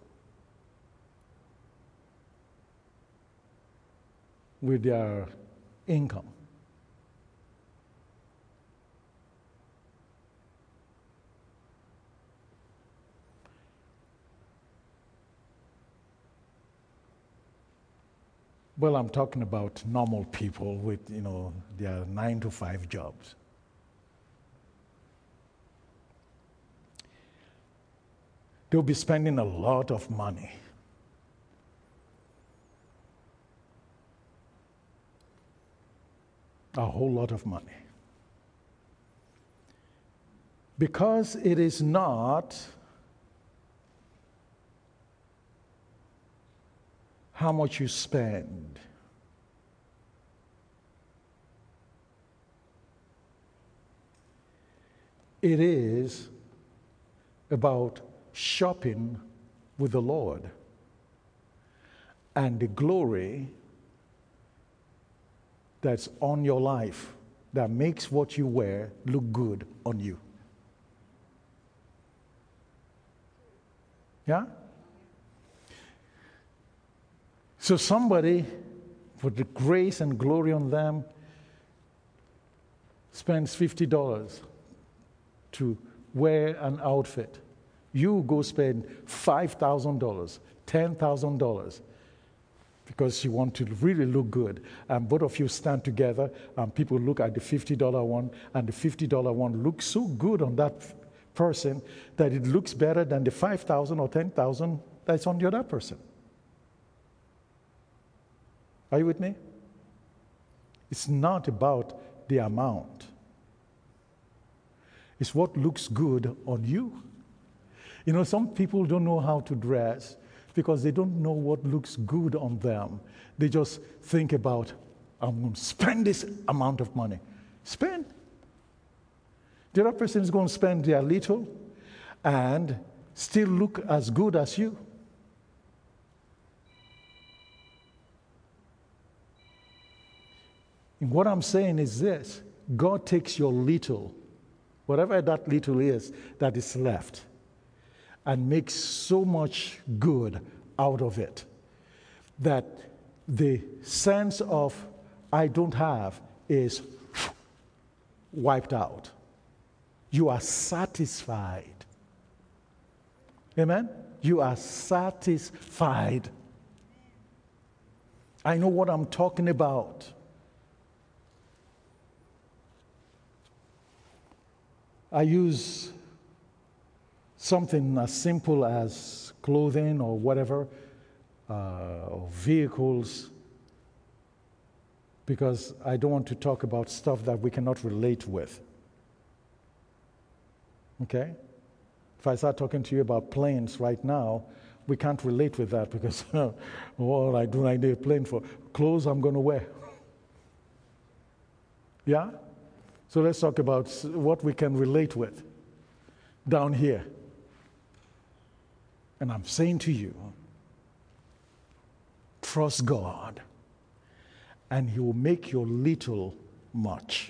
With their income. Well, I'm talking about normal people with, their 9-to-5 jobs. They'll be spending a lot of money. A whole lot of money. Because it is not how much you spend. It is about shopping with the Lord and the glory that's on your life that makes what you wear look good on you. Yeah? So somebody, with the grace and glory on them, spends $50 to wear an outfit. You go spend $5,000, $10,000, because you want to really look good. And both of you stand together, and people look at the $50 one, and the $50 one looks so good on that person that it looks better than the $5,000 or $10,000 that's on the other person. Are you with me? It's not about the amount. It's what looks good on you. Some people don't know how to dress because they don't know what looks good on them. They just think about, I'm going to spend this amount of money. Spend. The other person is going to spend their little and still look as good as you. And what I'm saying is this: God takes your little, whatever that little is that is left, and makes so much good out of it that the sense of I don't have is wiped out. You are satisfied. Amen? You are satisfied. I know what I'm talking about. I use something as simple as clothing or whatever, or vehicles, because I don't want to talk about stuff that we cannot relate with. Okay? If I start talking to you about planes right now, we can't relate with that because what I do I need a plane for? Clothes I'm going to wear. Yeah? So let's talk about what we can relate with down here. And I'm saying to you, trust God, and He will make your little much.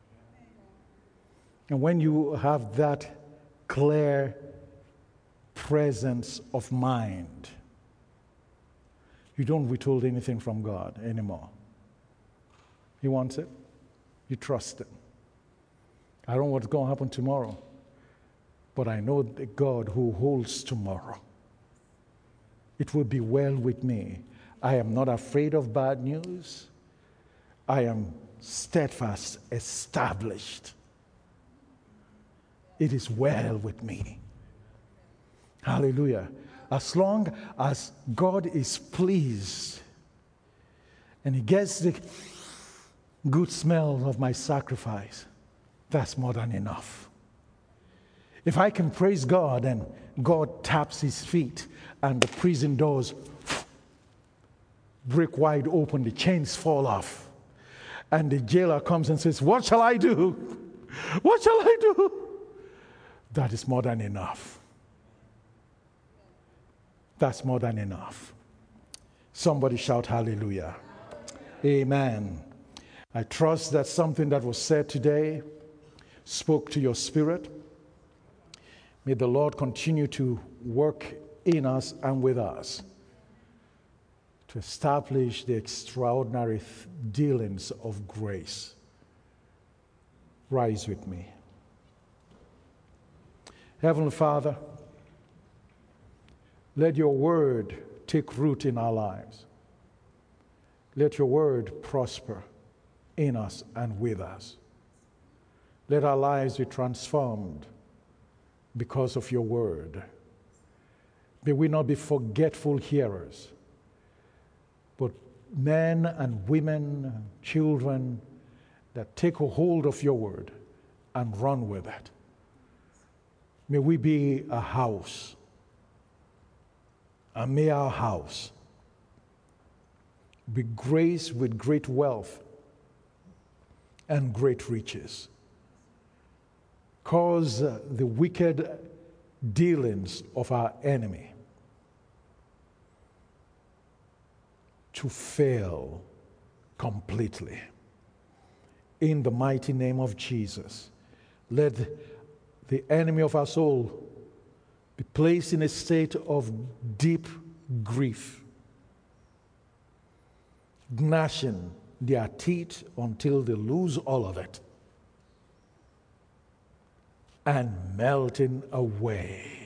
And when you have that clear presence of mind, you don't withhold anything from God anymore. He wants it. You trust Him. I don't know what's going to happen tomorrow, but I know the God who holds tomorrow. It will be well with me. I am not afraid of bad news. I am steadfast, established. It is well with me. Hallelujah. As long as God is pleased and He gets the good smell of my sacrifice, that's more than enough. If I can praise God and God taps His feet and the prison doors break wide open, the chains fall off, and the jailer comes and says, "What shall I do? What shall I do?" That is more than enough. That's more than enough. Somebody shout hallelujah. Amen. I trust that something that was said today spoke to your spirit. May the Lord continue to work in us and with us to establish the extraordinary dealings of grace. Rise with me. Heavenly Father, let your word take root in our lives. Let your word prosper in us and with us. Let our lives be transformed because of your word. May we not be forgetful hearers, but men and women and children that take a hold of your word and run with it. May we be a house, and may our house be graced with great wealth and great riches. Cause the wicked dealings of our enemy to fail completely. In the mighty name of Jesus, let the enemy of our soul be placed in a state of deep grief, gnashing their teeth until they lose all of it, and melting away.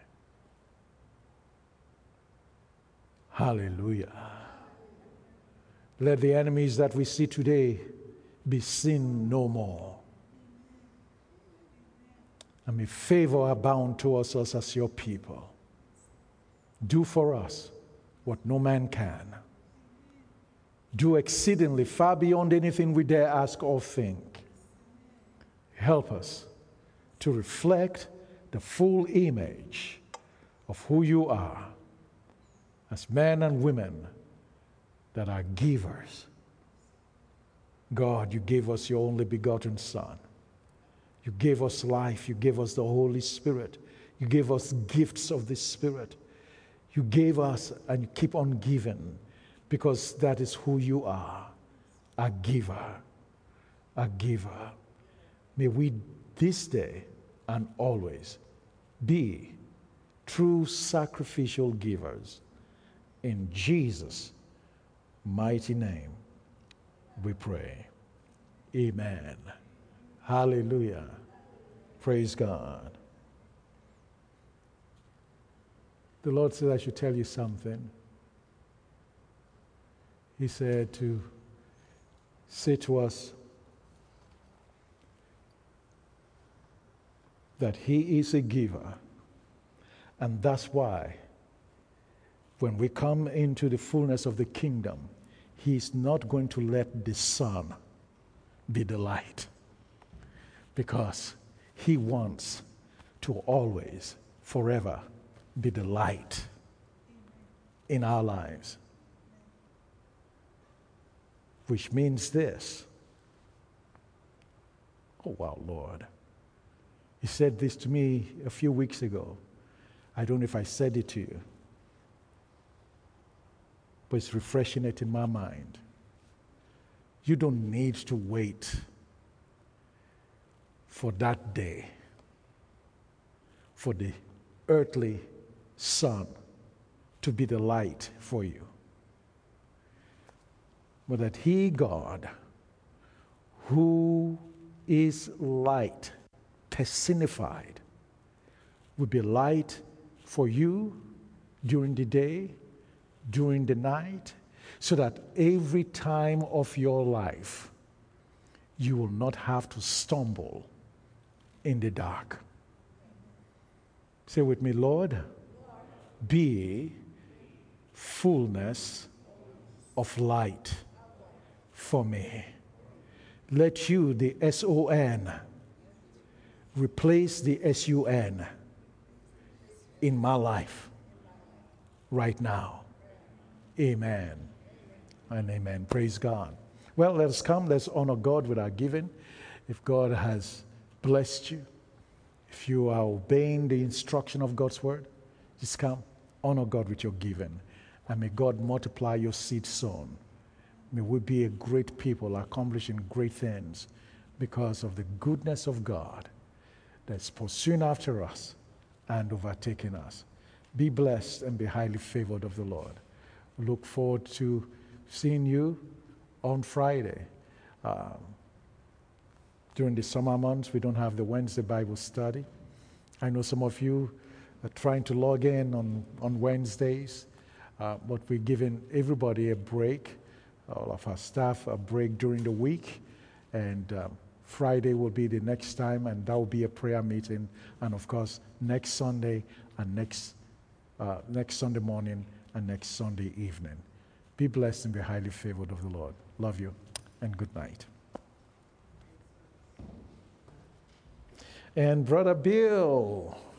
Hallelujah. Let the enemies that we see today be seen no more. And may favor abound towards us as your people. Do for us what no man can. Do exceedingly far beyond anything we dare ask or think. Help us to reflect the full image of who you are as men and women that are givers. God, you gave us your only begotten Son. You gave us life. You gave us the Holy Spirit. You gave us gifts of the Spirit. You gave us and you keep on giving because that is who you are, a giver. a giver. May we this day and always be true sacrificial givers. In Jesus' mighty name we pray. Amen. Hallelujah. Praise God. The Lord said I should tell you something. He said to say to us that He is a giver. And that's why when we come into the fullness of the kingdom, He's not going to let the sun be the light, because He wants to always, forever, be the light in our lives. Which means this. Oh, wow, Lord. He said this to me a few weeks ago. I don't know if I said it to you, but it's refreshing it in my mind. You don't need to wait for that day, for the earthly sun to be the light for you. But that He, God, who is light personified, will be light for you during the day, during the night, so that every time of your life you will not have to stumble in the dark. Say with me, Lord, be fullness of light for me. Let you, the S-O-N, replace the S-U-N in my life right now. Amen and amen. Praise God. Well, let us come. Let's honor God with our giving. If God has blessed you, if you are obeying the instruction of God's word, just come, honor God with your giving. And may God multiply your seed sown. May we be a great people accomplishing great things because of the goodness of God that's pursuing after us and overtaking us. Be blessed and be highly favored of the Lord. Look forward to seeing you on Friday. During the summer months, we don't have the Wednesday Bible study. I know some of you are trying to log in on Wednesdays, but we're giving everybody a break, all of our staff a break during the week, and Friday will be the next time, and that will be a prayer meeting, and of course, next Sunday and next Sunday morning and next Sunday evening. Be blessed and be highly favored of the Lord. Love you, and good night. And Brother Bill.